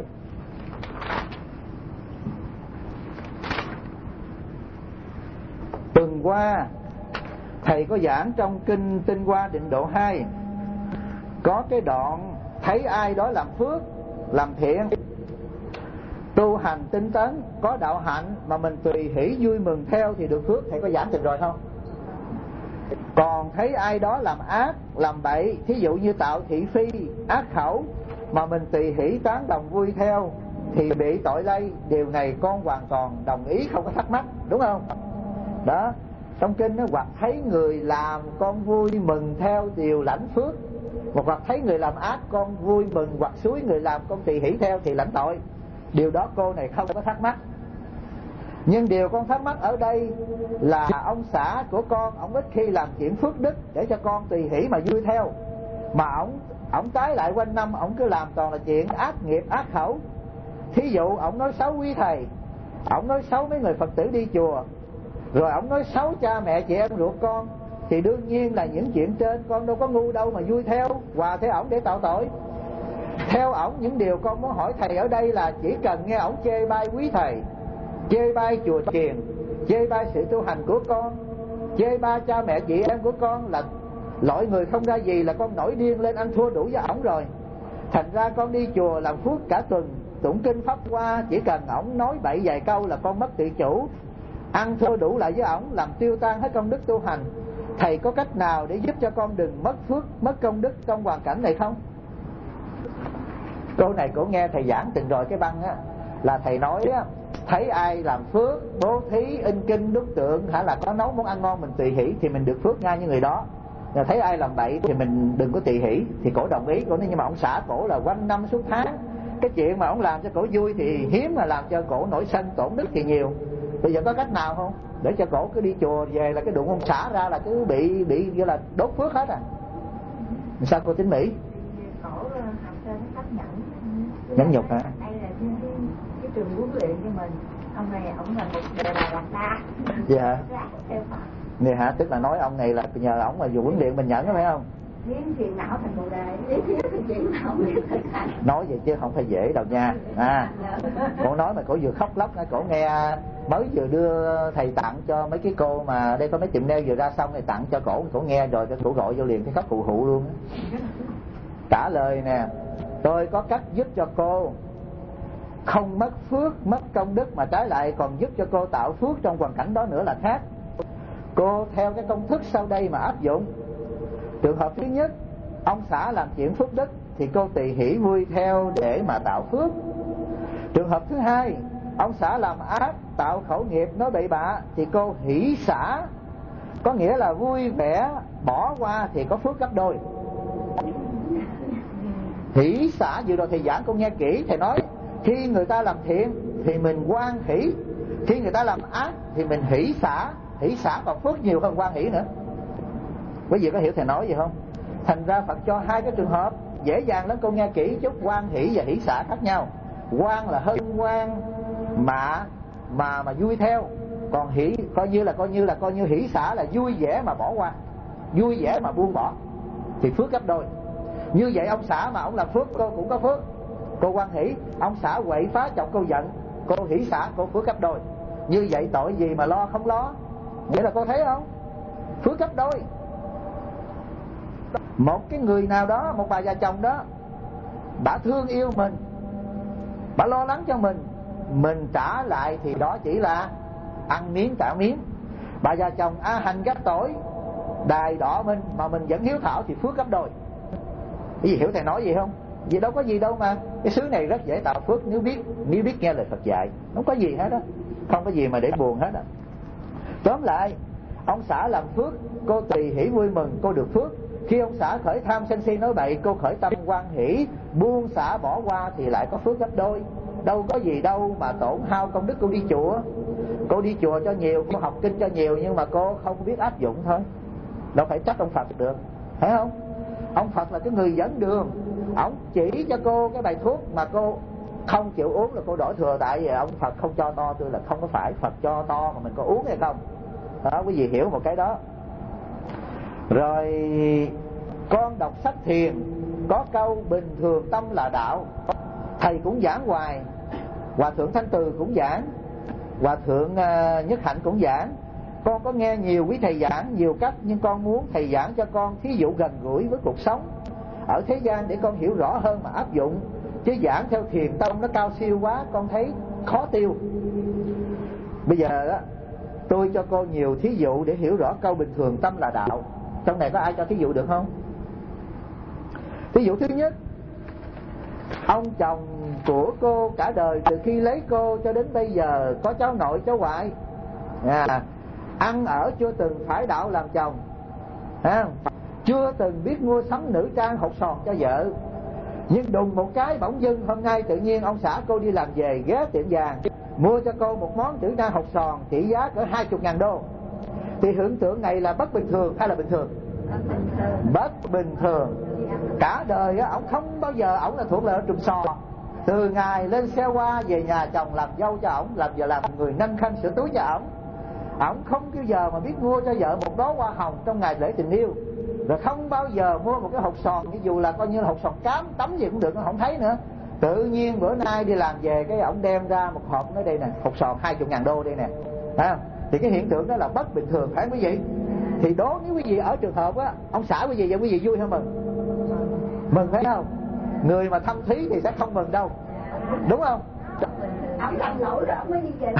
tuần qua thầy có giảng trong kinh Tinh Hoa Định Độ hai, có cái đoạn thấy ai đó làm phước, làm thiện, tu hành tinh tấn, có đạo hạnh mà mình tùy hỷ vui mừng theo thì được phước. Thầy có giảng được rồi không? Còn thấy ai đó làm ác, làm bậy, thí dụ như tạo thị phi, ác khẩu, mà mình tùy hỷ tán đồng vui theo thì bị tội lây. Điều này con hoàn toàn đồng ý, không có thắc mắc, đúng không? Đó, trong kinh nó hoặc thấy người làm con vui mừng theo điều lãnh phước, một hoặc thấy người làm ác con vui mừng, hoặc suối người làm con tùy hỷ theo thì lãnh tội. Điều đó cô này không có thắc mắc. Nhưng điều con thắc mắc ở đây là ông xã của con, ông ít khi làm chuyện phước đức để cho con tùy hỷ mà vui theo, mà ông ông trái lại quanh năm ông cứ làm toàn là chuyện ác nghiệp, ác khẩu. Thí dụ ông nói xấu quý thầy, ông nói xấu mấy người Phật tử đi chùa, rồi ông nói xấu cha mẹ chị em ruột con, thì đương nhiên là những chuyện trên con đâu có ngu đâu mà vui theo, hòa theo ổng để tạo tội. Theo ổng, những điều con muốn hỏi thầy ở đây là chỉ cần nghe ổng chê bai quý thầy, chê bai chùa chiền, chê bai sự tu hành của con, chê bai cha mẹ chị em của con, là loại người không ra gì là con nổi điên lên ăn thua đủ với ổng rồi. Thành ra con đi chùa làm phước cả tuần, tụng kinh pháp hoa, chỉ cần ổng nói bậy vài câu là con mất tự chủ, ăn thua đủ lại với ổng, làm tiêu tan hết công đức tu hành. Thầy có cách nào để giúp cho con đừng mất phước, mất công đức trong hoàn cảnh này không? Câu này cổ nghe thầy giảng từng rồi cái băng á, là thầy nói á, thấy ai làm phước, bố thí, in kinh, đúc tượng, hả, là có nấu món ăn ngon mình tùy hỷ thì mình được phước ngay như người đó. Rồi thấy ai làm bậy thì mình đừng có tùy hỷ. Thì cổ đồng ý. Cổ nói nhưng mà ông xã cổ là quanh năm suốt tháng, cái chuyện mà ông làm cho cổ vui thì hiếm, mà làm cho cổ nổi sân tổn đức thì nhiều. Bây giờ có cách nào không để cho cổ cứ đi chùa về là cái đụng ông xã ra là cứ bị bị gọi là đốt phước hết à? Sao cô Tín Mỹ? Cổ học sinh nó chấp nhận Nhẫn nhục hả? Đây là cái, cái trường huấn luyện cho mình. Ông này ông là một người là lạc đa. Dạ. Nè hả, tức là nói ông này là nhờ ổng mà dù huấn luyện mình nhẫn đó phải không? Biến chuyện não thành bồ đề, biến chuyện não biến thành thành. Nói vậy chứ không phải dễ đâu nha. À, cổ nói mà cổ vừa khóc lóc, cổ nghe mới vừa đưa thầy tặng cho mấy cái cô mà đây có mấy tiệm nail vừa ra xong thì tặng cho cổ, cổ nghe rồi cái cổ gọi vô liền cái khóc hụ hụ luôn. Trả lời nè, tôi có cách giúp cho cô không mất phước, mất công đức, mà trái lại còn giúp cho cô tạo phước trong hoàn cảnh đó nữa là khác. Cô theo cái công thức sau đây mà áp dụng. Trường hợp thứ nhất, ông xã làm chuyện phước đức thì cô tùy hỷ vui theo để mà tạo phước. Trường hợp thứ hai, ông xã làm ác, tạo khẩu nghiệp, nói bậy bạ thì cô hỷ xả, có nghĩa là vui vẻ bỏ qua thì có phước gấp đôi. Hỷ xả vừa rồi thầy giảng cô nghe kỹ, thầy nói khi người ta làm thiện thì mình hoan hỷ, khi người ta làm ác thì mình hỷ xả. Hỷ xả còn phước nhiều hơn hoan hỷ nữa. Quý vị có hiểu thầy nói gì không? Thành ra Phật cho hai cái trường hợp dễ dàng lắm, cô nghe kỹ chút. Hoan hỷ và hỷ xả khác nhau. Hoan là hân hoan mà mà mà vui theo, còn hỷ coi như là coi như là coi như hỷ xả là vui vẻ mà bỏ qua, vui vẻ mà buông bỏ thì phước gấp đôi. Như vậy ông xã mà ông làm phước cô cũng có phước, cô hoan hỷ. Ông xã quậy phá chồng cô giận, cô hỷ xả, cô phước gấp đôi. Như vậy tội gì mà lo không lo? Vậy là cô thấy không? Phước gấp đôi. Một cái người nào đó, một bà già chồng đó, bà thương yêu mình, bà lo lắng cho mình, mình trả lại thì đó chỉ là ăn miếng trả miếng. Bà già chồng a hành gấp tội, đài đỏ mình mà mình vẫn hiếu thảo thì phước gấp đôi. Cái gì hiểu thầy nói gì không? Vì đâu có gì đâu mà. Cái xứ này rất dễ tạo phước nếu biết nếu biết nghe lời Phật dạy. Không có gì hết đó. Không có gì mà để buồn hết đó. Tóm lại, ông xã làm phước, cô tùy hỷ vui mừng, cô được phước. Khi ông xã khởi tham sân si nói bậy, cô khởi tâm hoan hỷ, buông xả bỏ qua thì lại có phước gấp đôi. Đâu có gì đâu mà tổn hao công đức cô đi chùa. Cô đi chùa cho nhiều, cô học kinh cho nhiều, nhưng mà cô không biết áp dụng thôi. Đâu phải trách ông Phật được, phải không? Ông Phật là cái người dẫn đường. Ông chỉ cho cô cái bài thuốc mà cô không chịu uống là cô đổ thừa. Tại vì ông Phật không cho to tôi là không có phải. Phật cho to mà mình có uống hay không. Đó, quý vị hiểu một cái đó. Rồi con đọc sách thiền có câu bình thường tâm là đạo. Thầy cũng giảng hoài, Hòa thượng Thanh Từ cũng giảng, Hòa thượng uh, Nhất Hạnh cũng giảng. Con có nghe nhiều quý thầy giảng nhiều cách, nhưng con muốn thầy giảng cho con thí dụ gần gũi với cuộc sống ở thế gian để con hiểu rõ hơn mà áp dụng. Chứ giảng theo thiền tông nó cao siêu quá, con thấy khó tiêu. Bây giờ đó, tôi cho cô nhiều thí dụ để hiểu rõ câu bình thường tâm là đạo. Trong này có ai cho thí dụ được không? Thí dụ thứ nhất, ông chồng của cô cả đời từ khi lấy cô cho đến bây giờ có cháu nội cháu ngoại, à, ăn ở chưa từng phải đạo làm chồng, à, chưa từng biết mua sắm nữ trang hột sòn cho vợ. Nhưng đùng một cái bỗng dưng hôm nay tự nhiên ông xã cô đi làm về ghé tiệm vàng mua cho cô một món nữ trang hột sòn trị giá cỡ hai chục ngàn đô. Thì hiện tượng này là bất bình thường hay là bình thường? Bất bình thường. Cả đời á, ông không bao giờ, ông là thuộc là trùm sò. Từ ngày lên xe hoa về nhà chồng làm dâu cho ổng, làm giờ làm người nâng khăn sửa túi cho ổng. Ổng không bao giờ mà biết mua cho vợ một đóa hoa hồng trong ngày lễ tình yêu. Rồi không bao giờ mua một cái hột sòn, ví dụ là coi như là hột sòn cám tắm gì cũng được, nó không thấy nữa. Tự nhiên bữa nay đi làm về cái ổng đem ra một hộp, nói đây nè, hột sòn hai chục ngàn đô đây nè, thấy không? Thì cái hiện tượng đó là bất bình thường, phải không quý vị? Thì đố nếu quý vị ở trường hợp á, ông xã quý vị vậy quý vị vui hay mừng? Mừng, phải không? Người mà thâm thí thì sẽ không mừng đâu, đúng không? Ông làm lỗi rồi ông mới đi về.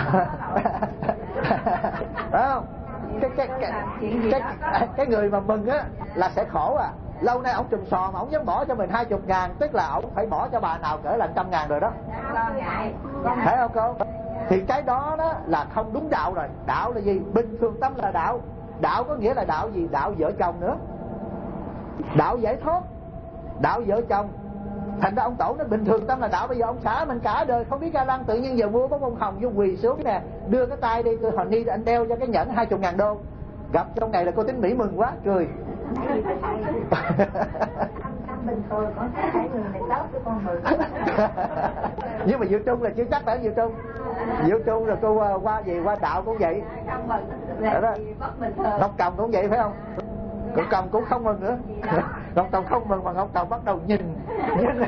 Phải không? Cái cái cái cái, cái, cái người mà mừng á là sẽ khổ à. Lâu nay ông trùm sò mà ông dám bỏ cho mình hai chục ngàn, tức là ông phải bỏ cho bà nào cỡ là trăm ngàn rồi đó. Thấy không cô? Thì cái đó đó là không đúng đạo rồi. Đạo là gì? Bình thường tâm là đạo. Đạo có nghĩa là đạo gì? Đạo vợ chồng nữa, đạo giải thoát, đạo vợ chồng. Thành ra ông tổ nó bình thường tâm là đạo. Bây giờ ông xã mình cả đời không biết ga lăng, tự nhiên giờ mua có bông hồng vô quỳ xuống nè, đưa cái tay đi, tôi hỏi ni anh đeo cho cái nhẫn hai chục ngàn đô. Gặp trong này là cô tính Mỹ mừng quá cười. Bình thường con thấy người này tốt với con mừng. Nhưng mà Diệu Trung là chưa chắc phải Diệu Trung. Diệu Trung rồi cô qua gì qua đạo cũng vậy. Không mừng là gì bất bình thường. Ngọc Cầm cũng vậy phải không? Ngọc Cầm cũng không mừng nữa. Ngọc Cầm không mừng mà Ngọc Cầm bắt đầu nhìn, nhìn.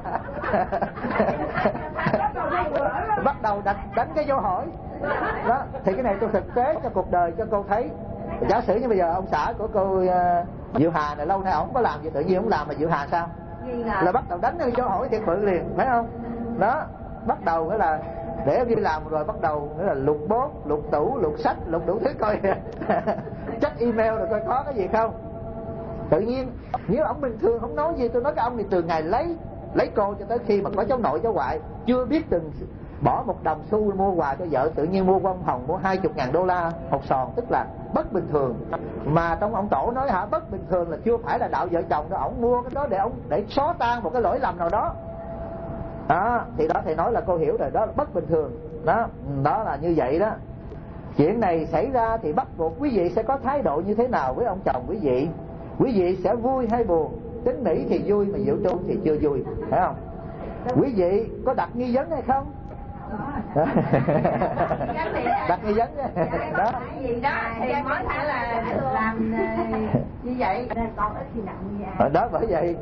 Bắt đầu đặt đánh cái câu hỏi. Đó, thì cái này tôi thực tế cho cuộc đời cho cô thấy. Giả sử như bây giờ ông xã của cô uh, Diệu Hà này lâu nay ổng có làm gì tự nhiên ổng làm mà Diệu Hà sao? Là bắt đầu đánh cái câu hỏi thiệt bự liền, phải không? Đó, bắt đầu nghĩa là để đi làm rồi bắt đầu nghĩa là lục bốt, lục tủ, lục sách, lục đủ thứ coi check email rồi coi có cái gì không. Tự nhiên nếu ông bình thường không nói gì, tôi nói cái ông này từ ngày lấy lấy cô cho tới khi mà có cháu nội cháu ngoại chưa biết từng bỏ một đồng xu mua quà cho vợ, tự nhiên mua bông hồng mua hai chục ngàn đô la hột sòn, tức là bất bình thường. Mà trong ông tổ nói hả, bất bình thường là chưa phải là đạo vợ chồng đâu, ổng mua cái đó để ông để xóa tan một cái lỗi lầm nào đó. Đó, thì đó thầy nói là cô hiểu rồi, đó là bất bình thường. Đó, đó là như vậy đó. Chuyện này xảy ra thì bắt buộc quý vị sẽ có thái độ như thế nào với ông chồng quý vị? Quý vị sẽ vui hay buồn? Tính Mỹ thì vui mà Diệu Trung thì chưa vui, phải không? Quý vị có đặt nghi vấn hay không? Đặt nghi vấn đó. Gì đó thì mới phải là làm như vậy. Con ít khi nặng như vậy. Đó bởi vậy.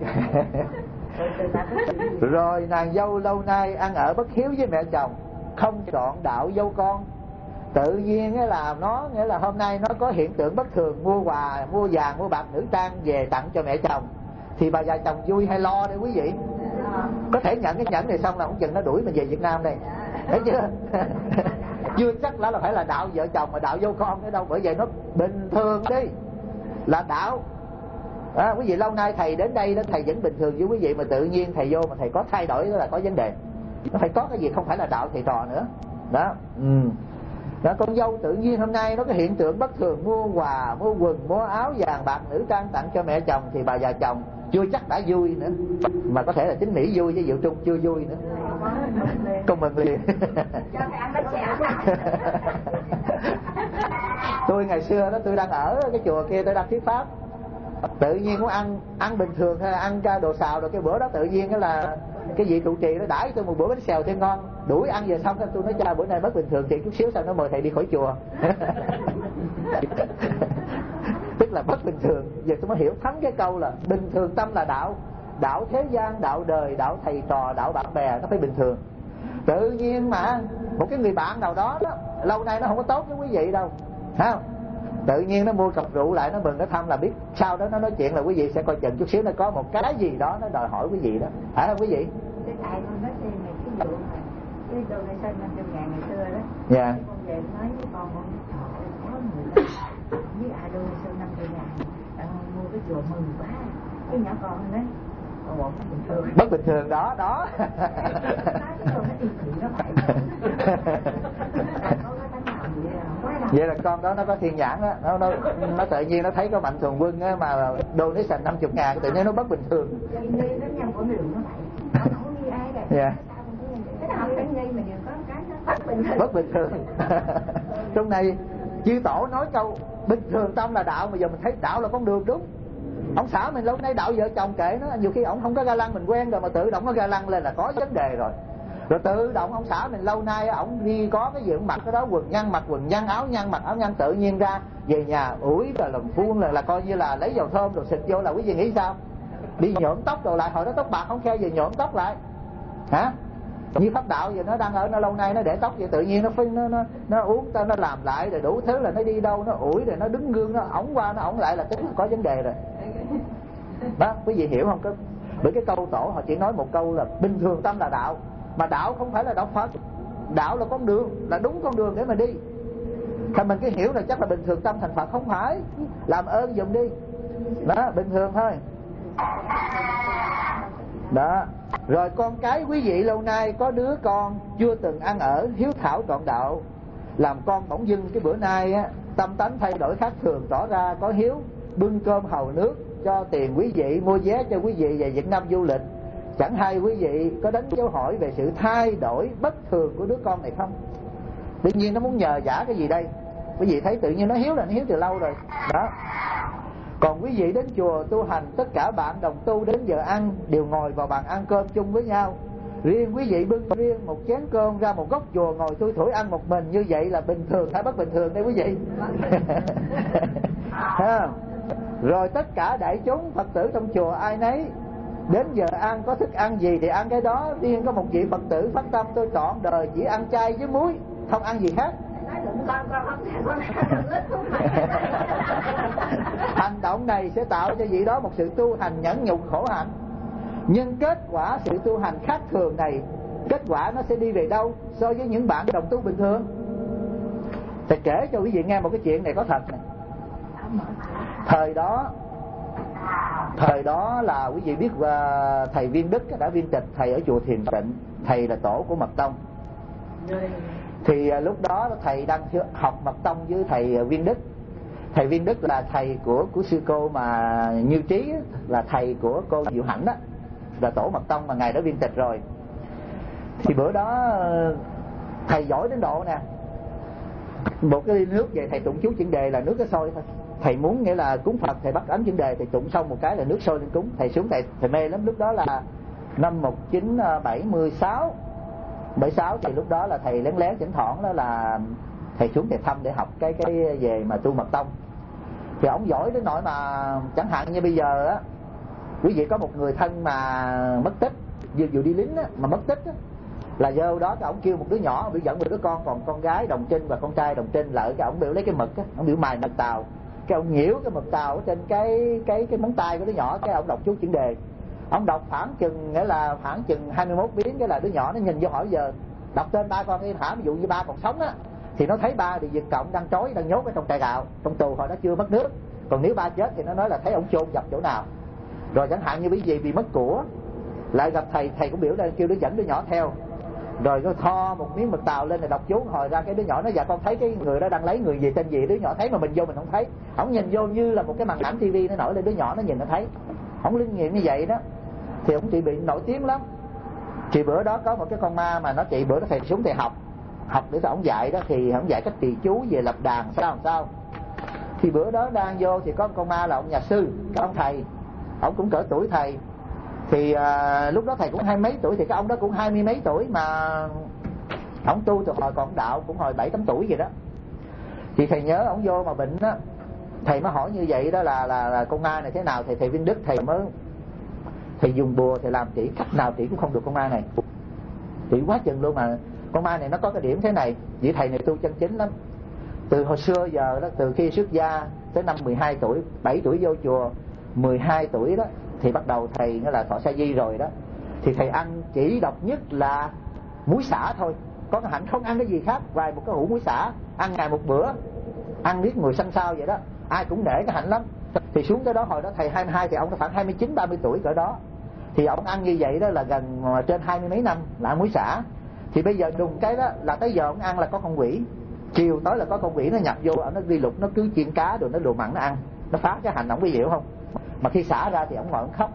Rồi nàng dâu lâu nay ăn ở bất hiếu với mẹ chồng, không chọn đạo dâu con. Tự nhiên là nó nghĩa là hôm nay nó có hiện tượng bất thường, mua quà, mua vàng, mua bạc, nữ trang về tặng cho mẹ chồng. Thì bà già chồng vui hay lo đây quý vị? Có thể nhận cái nhẫn này xong là ông chừng nó đuổi mình về Việt Nam đây, thấy chưa? Chưa chắc là phải là đạo vợ chồng mà đạo dâu con nữa đâu. Bởi vậy nó bình thường đi là đạo. À, quý vị lâu nay thầy đến đây đó, thầy vẫn bình thường với quý vị, mà tự nhiên thầy vô mà thầy có thay đổi đó là có vấn đề. Nó phải có cái gì không phải là đạo thầy trò nữa. Đó. Ừ. Đó, con dâu tự nhiên hôm nay nó có hiện tượng bất thường, mua quà, mua quần, mua áo vàng bạc nữ trang tặng cho mẹ chồng, thì bà già chồng chưa chắc đã vui nữa, mà có thể là chính Mỹ vui chứ Diệu Trung chưa vui nữa. Con mừng liền. Tôi ngày xưa đó, tôi đang ở cái chùa kia, tôi đang thuyết pháp, tự nhiên cũng ăn ăn bình thường hay ăn đồ xào rồi, cái bữa đó tự nhiên cái là cái vị trụ trì nó đãi tôi một bữa bánh xèo thêm ngon, đuổi ăn về xong tôi nói cha bữa nay bất bình thường thì chút xíu sau nó mời thầy đi khỏi chùa. Tức là bất bình thường. Giờ tôi mới hiểu thấm cái câu là bình thường tâm là đạo. Đạo thế gian, đạo đời, đạo thầy trò, đạo bạn bè nó phải bình thường. Tự nhiên mà một cái người bạn nào đó, đó lâu nay nó không có tốt với quý vị đâu, thấy không? Tự nhiên nó mua cặp rượu lại, nó mừng, nó thăm, là biết sau đó nó nói chuyện là quý vị sẽ coi chừng chút xíu nó có một cái gì đó nó đòi hỏi quý vị đó, phải không quý vị? Cái thầy con nói thêm này, cái vụ mà cái donation năm trăm ngàn ngày xưa đó. Dạ. Con về nói với con, con trời có người với ai donation năm trăm ngàn à, mua cái chùa mừng quá. Cái nhỏ con nó nói ồ, bất bình thường. Bất bình thường đó đó. Vậy là con đó nó có thiên nhãn đó, nó, nó, nó tự nhiên nó thấy có mạnh thường quân á, mà donation năm mươi ngàn, tự nhiên nó bất bình thường. Dạ. Bất bình thường. Trong này chư tổ nói câu bình thường tâm là đạo, mà giờ mình thấy đạo là con đường đúng. Ông xã mình lâu nay đạo vợ chồng kệ nó, nhiều khi ổng không có ga lăng mình quen rồi mà tự động nó ga lăng lên là có vấn đề rồi. Rồi tự động ông xã mình lâu nay ổng đi có cái gì ổng mặc cái đó, quần nhăn mặc quần nhăn, áo nhăn mặc áo nhăn, tự nhiên ra về nhà ủi là lần phun là, là coi như là lấy dầu thơm rồi xịt vô, là quý vị nghĩ sao? Đi nhuộm tóc rồi lại, hồi đó tóc bạc không khe, về nhuộm tóc lại hả? Như pháp đạo giờ nó đang ở nó lâu nay nó để tóc vậy, tự nhiên nó phải nó nó nó uống ta nó làm lại rồi đủ thứ, là nó đi đâu nó ủi rồi nó đứng gương nó ổng qua nó ổng lại là tức là có vấn đề rồi. Đó, quý vị hiểu không? Cái bởi cái câu tổ họ chỉ nói một câu là bình thường tâm là đạo, mà đạo không phải là đạo Phật, đạo là con đường, là đúng con đường để mà đi. Thì mình cứ hiểu là chắc là bình thường tâm thành Phật, không phải, làm ơn dùm đi. Đó, bình thường thôi. Đó. Rồi con cái quý vị lâu nay có đứa con chưa từng ăn ở hiếu thảo trọn đạo, làm con bỗng dưng cái bữa nay á, tâm tánh thay đổi khác thường, tỏ ra có hiếu, bưng cơm hầu nước, cho tiền quý vị, mua vé cho quý vị về Việt Nam du lịch. Chẳng hay quý vị có đánh dấu hỏi về sự thay đổi bất thường của đứa con này không? Tự nhiên nó muốn nhờ vả cái gì đây? Quý vị thấy tự nhiên nó hiếu là nó hiếu từ lâu rồi. Đó. Còn quý vị đến chùa tu hành, tất cả bạn đồng tu đến giờ ăn đều ngồi vào bàn ăn cơm chung với nhau. Riêng quý vị bưng riêng một chén cơm ra một góc chùa ngồi thui thủi ăn một mình, như vậy là bình thường hay bất bình thường đây quý vị? Ha. Rồi tất cả đại chúng Phật tử trong chùa ai nấy đến giờ ăn có thức ăn gì thì ăn cái đó. Riêng có một vị Phật tử phát tâm tôi trọn đời chỉ ăn chay với muối, không ăn gì khác. Hành động này sẽ tạo cho vị đó một sự tu hành nhẫn nhục khổ hạnh. Nhưng kết quả sự tu hành khác thường này, kết quả nó sẽ đi về đâu so với những bạn đồng tu bình thường? Thầy kể cho quý vị nghe một cái chuyện này có thật này. Thời đó Thời đó là quý vị biết uh, thầy Viên Đức đã viên tịch, thầy ở chùa Thiền Tịnh, thầy là tổ của Mật Tông. Thì uh, lúc đó thầy đang học Mật Tông với thầy Viên Đức. Thầy Viên Đức là thầy của của sư cô mà Như Trí, là thầy của cô Diệu Hạnh đó, là tổ Mật Tông mà ngài đã viên tịch rồi. Thì bữa đó uh, thầy giỏi đến độ nè, một cái ly nước về thầy tụng chú chuẩn đề là nước cái sôi thôi. Thầy muốn nghĩa là cúng Phật, thầy bắt ấn chuẩn đề, thầy tụng xong một cái là nước sôi lên cúng. Thầy xuống thầy, thầy mê lắm. Lúc đó là năm một nghìn chín trăm bảy mươi sáu bảy sáu, thì lúc đó là thầy lén lén thỉnh thoảng đó là thầy xuống thầy thăm để học cái cái về mà tu Mật Tông. Thì ổng giỏi đến nỗi mà chẳng hạn như bây giờ á, quý vị có một người thân mà mất tích, vừa vừa đi lính á, mà mất tích á, là vô đó cái ổng kêu một đứa nhỏ biểu dẫn một đứa con, còn con gái đồng trinh và con trai đồng trinh, là cái ổng biểu lấy cái mực á, ổng biểu mài mực tàu, cái ông nhiễu cái mực tàu ở trên cái cái cái móng tay của đứa nhỏ, cái ông đọc chú chuẩn đề. Ông đọc khoảng chừng nghĩa là khoảng chừng hai mươi mốt biến, cái là đứa nhỏ nó nhìn vô hỏi giờ đọc tên ba con đi hả, ví dụ như ba còn sống á thì nó thấy ba thì Việt Cộng đang trói đang nhốt ở trong trại gạo, trong tù hồi đó chưa mất nước, Còn nếu ba chết thì nó nói là thấy ông chôn dập chỗ nào. Rồi chẳng hạn như quý vị bị mất của, lại gặp thầy, thầy cũng biểu lên kêu đứa dẫn đứa nhỏ theo, rồi nó tho một miếng mực tàu lên là đọc chú, hồi ra cái đứa nhỏ nó dạ con thấy cái người đó đang lấy người gì tên gì, đứa nhỏ thấy mà mình vô mình không thấy. Ông nhìn vô như là một cái màn ảnh tivi nó nổi lên, đứa nhỏ nó nhìn nó thấy. Ông linh nghiệm như vậy đó thì ông trị bị nổi tiếng lắm. Thì bữa đó có một cái con ma mà nó trị, bữa đó thầy xuống thầy học học để cho ông dạy đó, thì ông dạy cách trì chú về lập đàn sao làm sao. Thì bữa đó đang vô thì có một con ma là ông nhà sư, cái ông thầy, ông cũng cỡ tuổi thầy. Thì à, lúc đó thầy cũng hai mấy tuổi, thì cái ông đó cũng hai mươi mấy tuổi, mà ông tu từ hồi còn đạo cũng hồi bảy tám tuổi vậy đó. Thì thầy nhớ ông vô mà bệnh á, thầy mới hỏi như vậy đó là là, là con ma này thế nào. Thì thầy Vinh Đức thầy mới thầy dùng bùa, thầy làm chỉ cách nào chỉ cũng không được con ma này, chỉ quá chừng luôn. Mà con ma này nó có cái điểm thế này, vị thầy này tu chân chính lắm. Từ hồi xưa giờ đó, từ khi xuất gia tới năm mười hai tuổi, bảy tuổi vô chùa, mười hai tuổi đó thì bắt đầu thầy nó là thọ sa di rồi đó. Thì thầy ăn chỉ độc nhất là muối xả thôi, có cái hạnh không ăn cái gì khác ngoài một cái hũ muối xả, ăn ngày một bữa, ăn biết người xanh xao vậy đó, ai cũng nể cái hạnh lắm. Thì xuống tới đó hồi đó thầy hai mươi hai thì ông nó khoảng hai mươi chín ba mươi tuổi cỡ đó. Thì ông ăn như vậy đó là gần trên hai mươi mấy năm là ăn muối xả. Thì bây giờ đùng cái đó là tới giờ ông ăn là có con quỷ, chiều tối là có con quỷ nó nhập vô, nó đi lục, nó cứ chiên cá rồi nó đồ mặn nó ăn, nó phá cái hành. Ông có hiểu không? Mà khi xả ra thì ông ngồi ông khóc,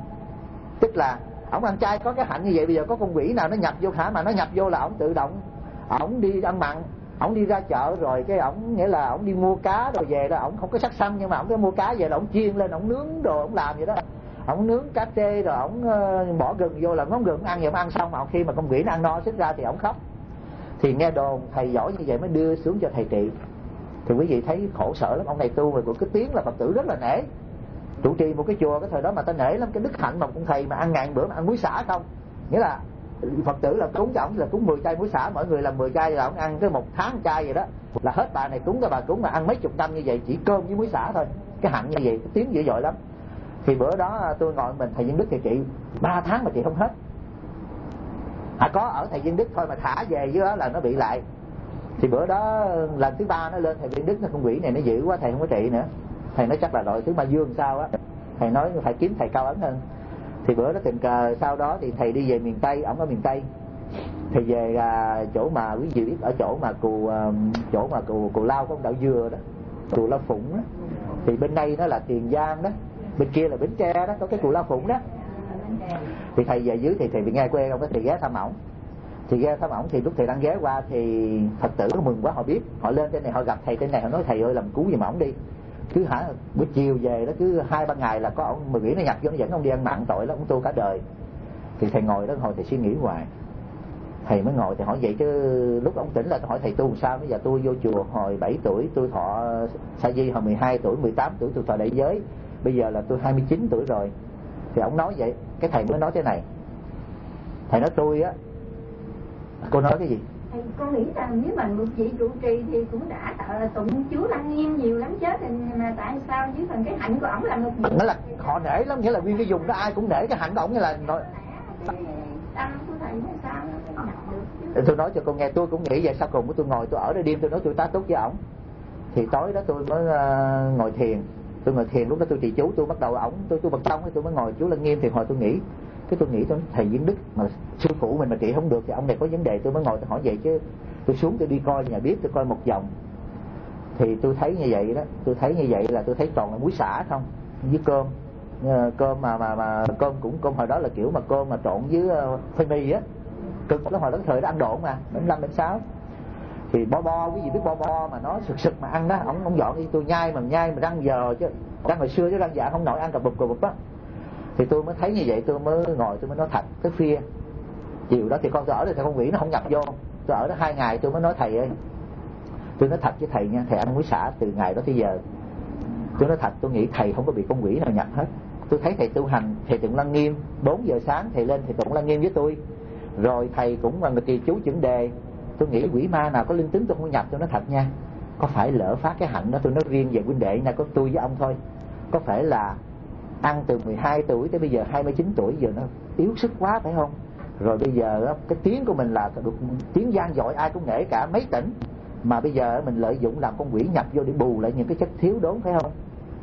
tức là ông ăn chay có cái hạnh như vậy, bây giờ có con quỷ nào nó nhập vô hả? Mà nó nhập vô là ông tự động ông đi ăn mặn, ông đi ra chợ rồi cái ông nghĩa là ông đi mua cá rồi về đó, ông không có sắc xanh nhưng mà ông cái mua cá về là ông chiên lên, ông nướng đồ, ông làm vậy đó, ông nướng cá trê rồi ông uh, bỏ gừng vô là ngón gừng ăn, vậy ông ăn xong mà khi mà con quỷ nó ăn no xích ra thì ông khóc. Thì nghe đồn thầy giỏi như vậy mới đưa xuống cho thầy trị. Thì quý vị thấy khổ sở lắm. Ông này tu về của cái tiếng là Phật tử rất là nể, trụ trì một cái chùa cái thời đó mà ta nể lắm. Cái đức hạnh mà con thầy mà ăn ngàn bữa mà ăn muối xả không, nghĩa là Phật tử là cúng cho ông là cúng mười chai muối xả, mỗi người làm mười chai là ông ăn cái một tháng chai vậy đó, là hết. Bà này cúng cho bà cúng mà ăn mấy chục năm như vậy, chỉ cơm với muối xả thôi, cái hạnh như vậy, cái tiếng dữ dội lắm. Thì bữa đó tôi ngồi mình thầy Viên Đức thì trị ba tháng mà trị không hết. À, có ở thầy Viên Đức thôi mà thả về dưới đó là nó bị lại. Thì bữa đó lần thứ ba nó lên thầy Viên Đức, nó con quỷ này nó dữ quá thầy không có trị nữa. Thầy nói chắc là loại thứ ma dương sao á, thầy nói phải kiếm thầy cao ấn hơn. Thì bữa đó tình cờ sau đó thì thầy đi về miền Tây, ổng ở miền Tây. Thầy về à, chỗ mà quý vị biết ở chỗ mà cù chỗ mà cù cù lao có ông Đạo Dừa đó, cù Lao Phụng đó. Thì bên đây nó là Tiền Giang đó, bên kia là Bến Tre đó, có cái cù Lao Phụng đó. Thì thầy về dưới thì thầy bị nghe quê ông, cái thầy ghé thăm ổng. Thì ghé thăm ổng thì lúc thầy đang ghé qua thì Phật tử nó mừng quá, họ biết, họ lên trên này họ gặp thầy trên này, họ nói thầy ơi làm cứu giùm ổng đi. Cứ hả buổi chiều về đó cứ hai ba ngày là có ông mà quỷ nó nhập vô, nó dẫn ông đi ăn mặn, tội lắm, ông tu cả đời. Thì thầy ngồi đó hồi thầy suy nghĩ hoài, thầy mới ngồi thầy hỏi vậy chứ lúc ông tỉnh là tôi hỏi thầy tu sao. Bây giờ tôi vô chùa hồi bảy tuổi tôi thọ sa di, hồi mười hai tuổi mười tám tuổi tôi thọ đại giới, bây giờ là tôi hai mươi chín tuổi rồi. Thì ông nói vậy, cái thầy mới nói thế này, thầy nói tôi á, cô nói cái gì? Thầy con nghĩ rằng nếu mà một vị trụ trì thì cũng đã tụng Chúa Lăng Nghiêm nhiều lắm chứ, mà tại sao chứ phần cái hạnh của ổng là một vị. Nó là họ nể lắm, nghĩa là nguyên cái vùng đó ai cũng nể cái hạnh của ổng, nghĩa là nói tâm của thầy nó sao nó nhập được. Tôi nói cho cô nghe, tôi cũng nghĩ vậy. Sau cùng của tôi ngồi tôi ở đây đêm tôi nói tôi tá túc với ổng. Thì tối đó tôi mới uh, ngồi thiền, tôi ngồi thiền lúc đó tôi trì chú, tôi bắt đầu ổng tôi tôi bật tông tôi mới ngồi chú Lăng Nghiêm. Thì hồi tôi nghĩ cái tôi nghĩ tôi thầy Viên Đức mà sư phụ mình mà trị không được thì ông này có vấn đề. Tôi mới ngồi tôi hỏi vậy chứ tôi xuống tôi đi coi nhà bếp tôi coi một vòng thì tôi thấy như vậy đó, tôi thấy như vậy là tôi thấy toàn là muối xả không với cơm. Cơm mà mà mà cơm cũng cơm hồi đó là kiểu mà cơm mà trộn với uh, khoai mì á, cực lắm. Hồi đó thời đó ăn độn mà đến năm đến sáu thì bo bo, quý vị biết bo bo mà nó sực sực mà ăn đó, ông ông dọn đi tôi nhai mà nhai mà răng giờ chứ răng hồi xưa chứ răng dạ không nổi, ăn cà bụp cà bụp á. Thì tôi mới thấy như vậy tôi mới ngồi tôi mới nói thật. Cái phia chiều đó thì con tôi ở đây thầy con quỷ nó không nhập vô, tôi ở đó hai ngày tôi mới nói thầy ơi, tôi nói thật với thầy nha, thầy ăn muối xả từ ngày đó tới giờ. Tôi nói thật tôi nghĩ thầy không có bị con quỷ nào nhập hết. Tôi thấy thầy tu hành, thầy tụng Lăng Nghiêm bốn giờ sáng thầy lên thầy tụng Lăng Nghiêm với tôi, rồi thầy cũng là người trì chú chuẩn đề. Tôi nghĩ quỷ ma nào có linh tính tôi không nhập. Tôi nói thật nha, có phải lỡ phát cái hạnh đó, tôi nói riêng về huynh đệ nha, có tôi với ông thôi, có phải là ăn từ mười hai tuổi tới bây giờ hai mươi chín tuổi giờ nó yếu sức quá phải không? Rồi bây giờ cái tiếng của mình là được tiếng gian dội ai cũng nể cả mấy tỉnh, mà bây giờ mình lợi dụng làm con quỷ nhập vô để bù lại những cái chất thiếu đốn phải không?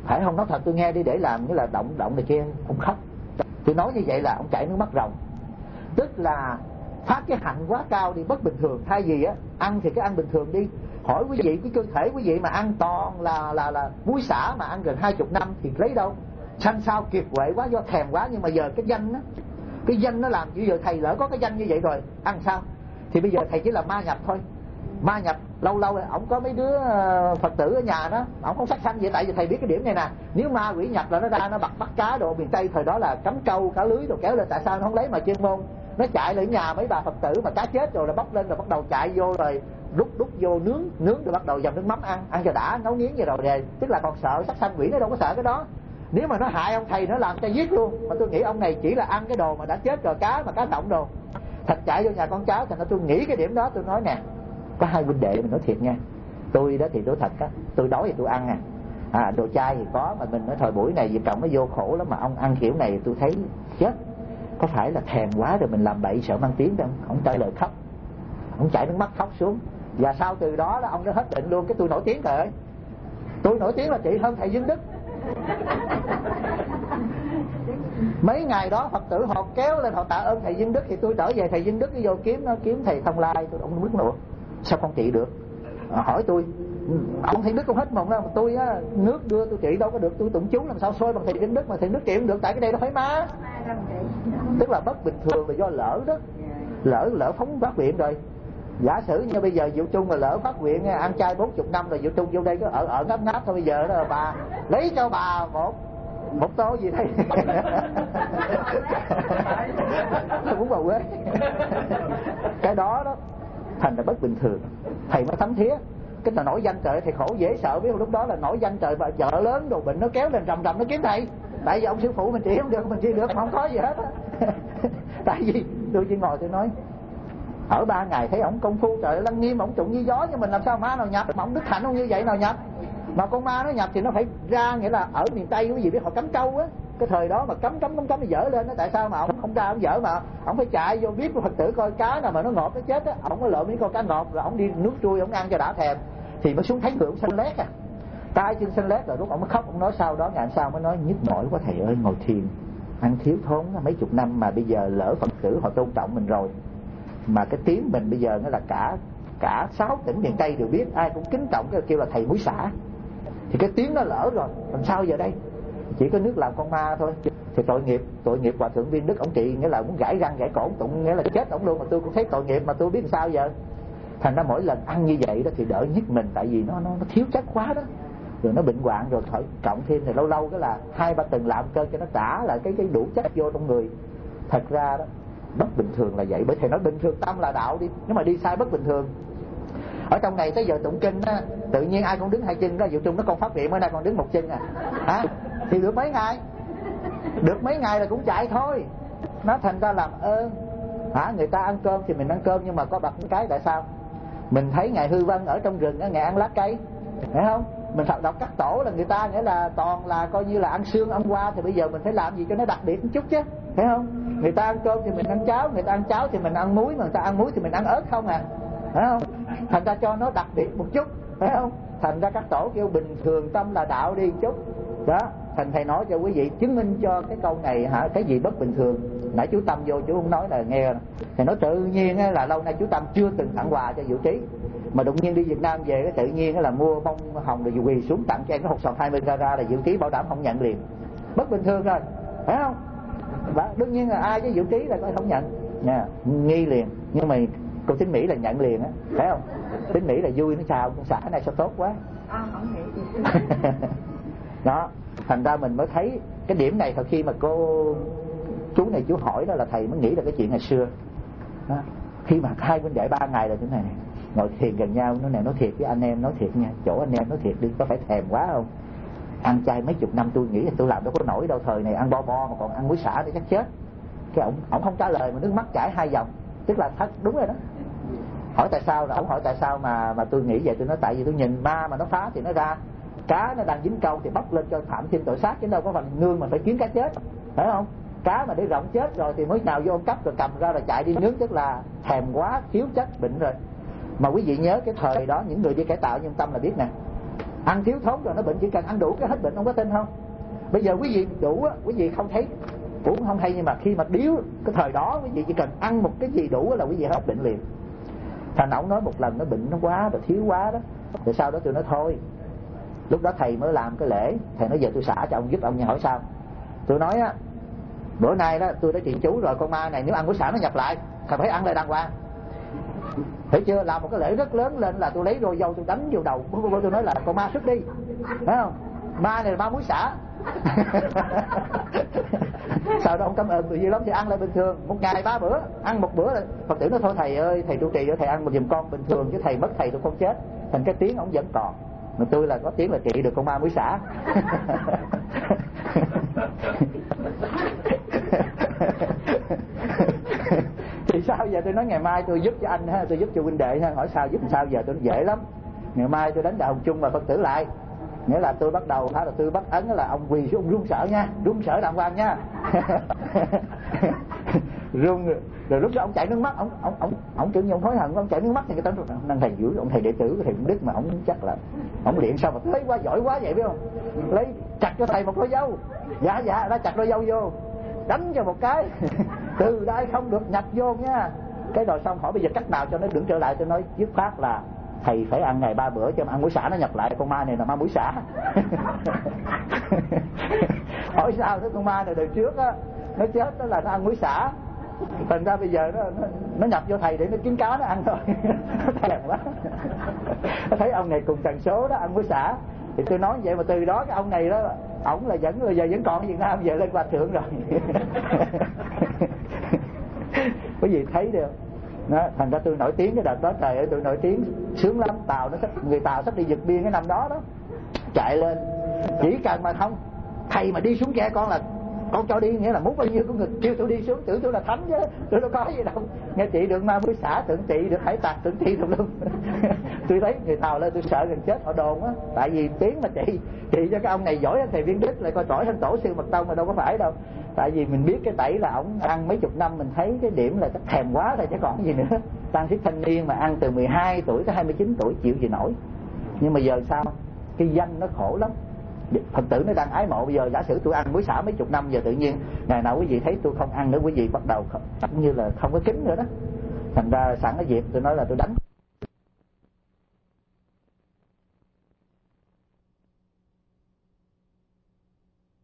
phải không? Nói thật tôi nghe đi để làm như là động động này kia. Ông khóc. Tôi nói như vậy là ông chảy nước mắt ròng. Tức là phát cái hạnh quá cao đi, bất bình thường. Thay vì á ăn thì cứ ăn bình thường đi. Hỏi quý vị, cái cơ thể quý vị mà ăn toàn là là là muối xả mà ăn gần hai chục năm thì lấy đâu? Sanh sao kiệt quệ quá, do thèm quá. Nhưng mà giờ cái danh á, cái danh nó làm, bây giờ thầy lỡ có cái danh như vậy rồi ăn sao? Thì bây giờ thầy chỉ là ma nhập thôi. Ma nhập lâu lâu ổng có mấy đứa Phật tử ở nhà đó, ổng không sát sanh vậy. Tại vì thầy biết cái điểm này nè, nếu ma quỷ nhập là nó ra nó bắt bắt cá đồ miền Tây thời đó là cắm câu cá lưới đồ kéo lên. Tại sao nó không lấy mà chuyên môn nó chạy lên nhà mấy bà Phật tử mà cá chết rồi là bóc lên rồi bắt đầu chạy vô rồi rút đút vô nướng nướng rồi bắt đầu dầm nước mắm ăn ăn cho đã, nấu nghiến vậy rồi đề. Tức là còn sợ sát sanh quỷ, nó đâu có sợ cái đó. Nếu mà nó hại ông thầy nó làm cho giết luôn. Mà tôi nghĩ ông này chỉ là ăn cái đồ mà đã chết rồi, cá mà cá động đồ thịt chạy vô nhà con cháu. Thành ra tôi nghĩ cái điểm đó. Tôi nói nè, có hai huynh đệ mình nói thiệt nha, tôi đó thì tôi thật á, tôi đói thì tôi ăn à. à đồ chay thì có, mà mình nói thời buổi này Việt Cộng nó vô khổ lắm, mà ông ăn kiểu này tôi thấy chết. Có phải là thèm quá rồi mình làm bậy sợ mang tiếng đâu? Ông trả lời khóc, ông chảy nước mắt khóc xuống. Và sau từ đó là ông đã hết định luôn. Cái tôi nổi tiếng trời ơi, tôi nổi tiếng là trị hơn thầy Dương Đức. Mấy ngày đó Phật tử họ kéo lên họ tạ ơn thầy Dương Đức, thì tôi trở về thầy Dương Đức đi vô kiếm nó kiếm thầy Thông Lai. Tôi ông biết nữa sao không trị được? À, hỏi tôi ông thầy Đức không hết mộng đâu, mà tôi á nước đưa tôi trị đâu có được. Tôi tụng chú làm sao sôi bằng thầy Dương Đức, mà thầy Đức trị không được. Tại cái đây nó phải má. Tức là bất bình thường là do lỡ đó, lỡ lỡ phóng phát nguyện rồi. Giả sử như bây giờ Diệu Trung mà lỡ phát nguyện ăn chay bốn mươi năm rồi, Diệu Trung vô đây có ở ở ngáp ngáp thôi. Bây giờ đó là bà lấy cho bà một một tô gì đây muốn vào quê. Cái đó đó thành là bất bình thường. Thầy mới thấm thía. Cái là nổi danh trời, thầy khổ dễ sợ. Biết lúc đó là nổi danh trời, và chợ lớn đồ bệnh nó kéo lên rầm rầm nó kiếm thầy. Tại vì ông sư phụ mình trị không được, mình trị được không có gì hết á. Tại vì tôi chỉ ngồi tôi nói ở ba ngày thấy ổng công phu trời lăng nghiêm, ổng trụng như gió. Nhưng mình làm sao ma nào nhập? Mà ổng đức hạnh không như vậy nào nhập? Mà con ma nó nhập thì nó phải ra, nghĩa là ở miền Tây quý vị biết họ cấm câu á, cái thời đó mà cấm cấm cấm cấm thì dở lên đó. Tại sao mà ổng không ra ổng dở, mà ổng phải chạy vô biết của Phật tử coi cá nào mà nó ngọt nó chết á, ổng có lượm mấy con cá ngọt rồi ổng đi nước trui ổng ăn cho đã thèm. Thì mới xuống thấy người ổng xanh lét à, tay chân xanh lét rồi lúc ổng mới khóc. Ổng nói sau đó ngày sau mới nói nhức mỏi quá thầy ơi, ngồi thiền ăn thiếu thốn mấy chục năm mà bây giờ lỡ Phật tử họ tôn trọng mình rồi, mà cái tiếng mình bây giờ nó là cả cả sáu tỉnh miền Tây đều biết, ai cũng kính trọng cái kêu là thầy muối xả. Thì cái tiếng nó lỡ rồi, làm sao giờ đây? Chỉ có nước làm con ma thôi. Thì tội nghiệp, tội nghiệp Hòa Thượng Viên Đức ổng trị, nghĩa là muốn gãy răng gãy cổ tụng, nghĩa là chết ổng luôn. Mà tôi cũng thấy tội nghiệp, mà tôi biết làm sao giờ. Thành ra mỗi lần ăn như vậy đó thì đỡ nhất mình, tại vì nó nó, nó thiếu chất quá đó. Rồi nó bệnh hoạn rồi khỏi cộng thêm thì lâu lâu cái là hai ba tuần làm cơn cho nó trả lại cái cái đủ chất vô trong người. Thật ra đó bất bình thường là vậy. Bởi thầy nói bình thường tâm là đạo đi, nhưng mà đi sai bất bình thường. Ở trong này tới giờ tụng kinh á, tự nhiên ai cũng đứng hai chân đó. Diệu Trung nó còn phát nguyện, mới nay còn đứng một chân à. Hả? Thì được mấy ngày, được mấy ngày là cũng chạy thôi. Nó thành ra làm ơn. Hả? Người ta ăn cơm thì mình ăn cơm, nhưng mà có bật cái tại sao? Mình thấy ngài Hư Vân ở trong rừng á, ngài ăn lá cây, phải không? Mình đọc các tổ là người ta nghĩa là toàn là coi như là ăn xương ăn qua, thì bây giờ mình phải làm gì cho nó đặc biệt một chút chứ, phải không? Người ta ăn cơm thì mình ăn cháo, người ta ăn cháo thì mình ăn muối, mà người ta ăn muối thì mình ăn ớt không à, phải không? Thành ra cho nó đặc biệt một chút, phải không? Thành ra các tổ kêu bình thường tâm là đạo đi chút đó. Thành thầy nói cho quý vị chứng minh cho cái câu này hả, cái gì bất bình thường. Nãy chú Tâm vô chú không nói là nghe. Thầy nói tự nhiên là lâu nay chú Tâm chưa từng tặng quà cho Diệu Trí, mà đột nhiên đi Việt Nam về cái tự nhiên là mua bông hồng rồi quỳ xuống tặng cho em cái hột xoàn hai mươi carat, là Diệu Trí bảo đảm không nhận liền. Bất bình thường rồi, phải không? Và đương nhiên là ai với Diệu Trí là coi không nhận nha, nghi liền. Nhưng mà cô Tính Mỹ là nhận liền á, phải không? Tính Mỹ là vui, nó chào con xã này sao tốt quá. À, không nghĩ gì. Đó, thành ra mình mới thấy cái điểm này. Thật khi mà cô chú này chú hỏi đó là thầy mới nghĩ là cái chuyện ngày xưa đó. Khi mà hai huynh đệ ba ngày là thế này, ngồi thiền gần nhau, nói này nói thiệt với anh em, nói thiệt nha, chỗ anh em nói thiệt đi, có phải thèm quá không? Ăn chay mấy chục năm tôi nghĩ là tôi làm đâu có nổi đâu, thời này ăn bo bo mà còn ăn muối xả thì chắc chết. Cái ổng ổng không trả lời mà nước mắt chảy hai dòng, tức là thật đúng rồi đó. Hỏi tại sao, rồi ổng hỏi tại sao mà mà tôi nghĩ vậy. Tôi nói tại vì tôi nhìn ma mà nó phá thì nó ra, cá nó đang dính câu thì bóc lên cho phạm thêm tội sát, chứ đâu có phần nương mà phải kiếm cá chết, phải không? Cá mà để rộng chết rồi thì mới nào vô cấp rồi cầm ra rồi chạy đi nướng, tức là thèm quá, thiếu chất, bệnh rồi. Mà quý vị nhớ cái thời đó những người đi cải tạo nhân tâm là biết nè, Ăn thiếu thốn rồi nó bệnh, chỉ cần ăn đủ cái hết bệnh, không có tin không? Bây giờ quý vị đủ á, quý vị không thấy cũng không hay, nhưng mà khi mà điếu cái thời đó quý vị chỉ cần ăn một cái gì đủ là quý vị hết bệnh liền. Thằng ổng nói một lần nó bệnh nó quá rồi, thiếu quá đó, rồi sau đó tôi nói thôi. Lúc đó thầy mới làm cái lễ, thầy nói giờ tôi xả cho ông, giúp ông. Nha hỏi sao? Tôi nói á, bữa nay đó tôi đã trì chú rồi, con ma này nếu ăn của xả nó nhập lại, thầy phải ăn lại đàng hoàng, thấy chưa? Làm một cái lễ rất lớn lên là tôi lấy roi dâu tôi đánh vô đầu. Tôi nói là con ma xuất đi, thấy không? Ma này là ma muối xả. Sau đó ông cảm ơn tôi nhiều lắm thì ăn lại bình thường, một ngày ba bữa, ăn một bữa là Phật tử nói thôi thầy ơi, thầy trụ trì cho thầy ăn một giùm con bình thường, chứ thầy mất thầy tôi con chết. Thành cái tiếng ông vẫn còn, mà tôi là có tiếng là trị được con ma muối xả. Thì sao giờ? Tôi nói ngày mai tôi giúp cho anh ha, tôi giúp cho huynh đệ ha. Hỏi sao giúp sao giờ? Tôi dễ lắm, ngày mai tôi đánh đạo Hồng Chung và Phật tử lại, nghĩa là tôi bắt đầu là tôi bắt ấn là ông quỳ xuống, ông run sợ nha, run sợ đàng hoàng nha. Run rồi lúc đó ông chảy nước mắt, ông ông ông ông kiểu như ông hối hận, ông chảy nước mắt thì cái tấn năng thầy dữ, ông thầy đệ tử của thầy Đức mà ông chắc là ông luyện sao mà lấy quá giỏi quá vậy biết không? Lấy chặt cho thầy một đôi dâu, dạ dạ đã chặt đôi dâu vô, đánh cho một cái. Từ đây không được nhập vô nha. Cái rồi xong hỏi bây giờ cách nào cho nó đừng trở lại. Tôi nói dứt khoát là thầy phải ăn ngày ba bữa, cho ăn muối xả nó nhập lại. Con ma này là ma muối xả. Hỏi sao? Cái con ma này đời trước á, nó chết đó là nó ăn muối xả, thành ra bây giờ nó, nó, nó nhập vô thầy để nó kiếm cá nó ăn thôi. Nó thèm quá. Nó thấy ông này cùng tần số đó ăn muối xả, thì tôi nói vậy mà từ đó cái ông này đó, ổng là vẫn là giờ vẫn còn ở Việt Nam, giờ lên hòa thượng rồi. Quý vị thấy được đó, thành ra tôi nổi tiếng cái đợt đó, trời ơi tôi nổi tiếng sướng lắm. Tàu nó sắp, người Tàu sắp đi vượt biên cái năm đó đó, chạy lên chỉ cần mà không thầy mà đi xuống ghe con là con cho đi, nghĩa là muốn bao nhiêu cũng người kêu tôi đi xuống, tưởng tôi là thánh chứ tôi đâu có gì đâu. Nghe chị được ma muối xả, tưởng chị được hải tặc, tưởng chị được luôn. Tôi thấy người Tàu lên tôi sợ gần chết, họ đồn á, tại vì tiếng mà chị chị cho cái ông này giỏi hơn thầy Viên Đức, lại coi giỏi hơn tổ sư Mật Tông, mà đâu có phải đâu. Tại vì mình biết cái tẩy là ổng ăn mấy chục năm, mình thấy cái điểm là chắc thèm quá thôi chứ còn gì nữa. Tăng thiết thanh niên mà ăn từ mười hai tuổi tới hai mươi chín tuổi chịu gì nổi. Nhưng mà giờ sao? Cái danh nó khổ lắm. Phật tử nó đang ái mộ. Bây giờ giả sử tôi ăn muối xả mấy chục năm, giờ tự nhiên ngày nào quý vị thấy tôi không ăn nữa, quý vị bắt đầu như là không có kính nữa đó. Thành ra sẵn cái dịp tôi nói là tôi đánh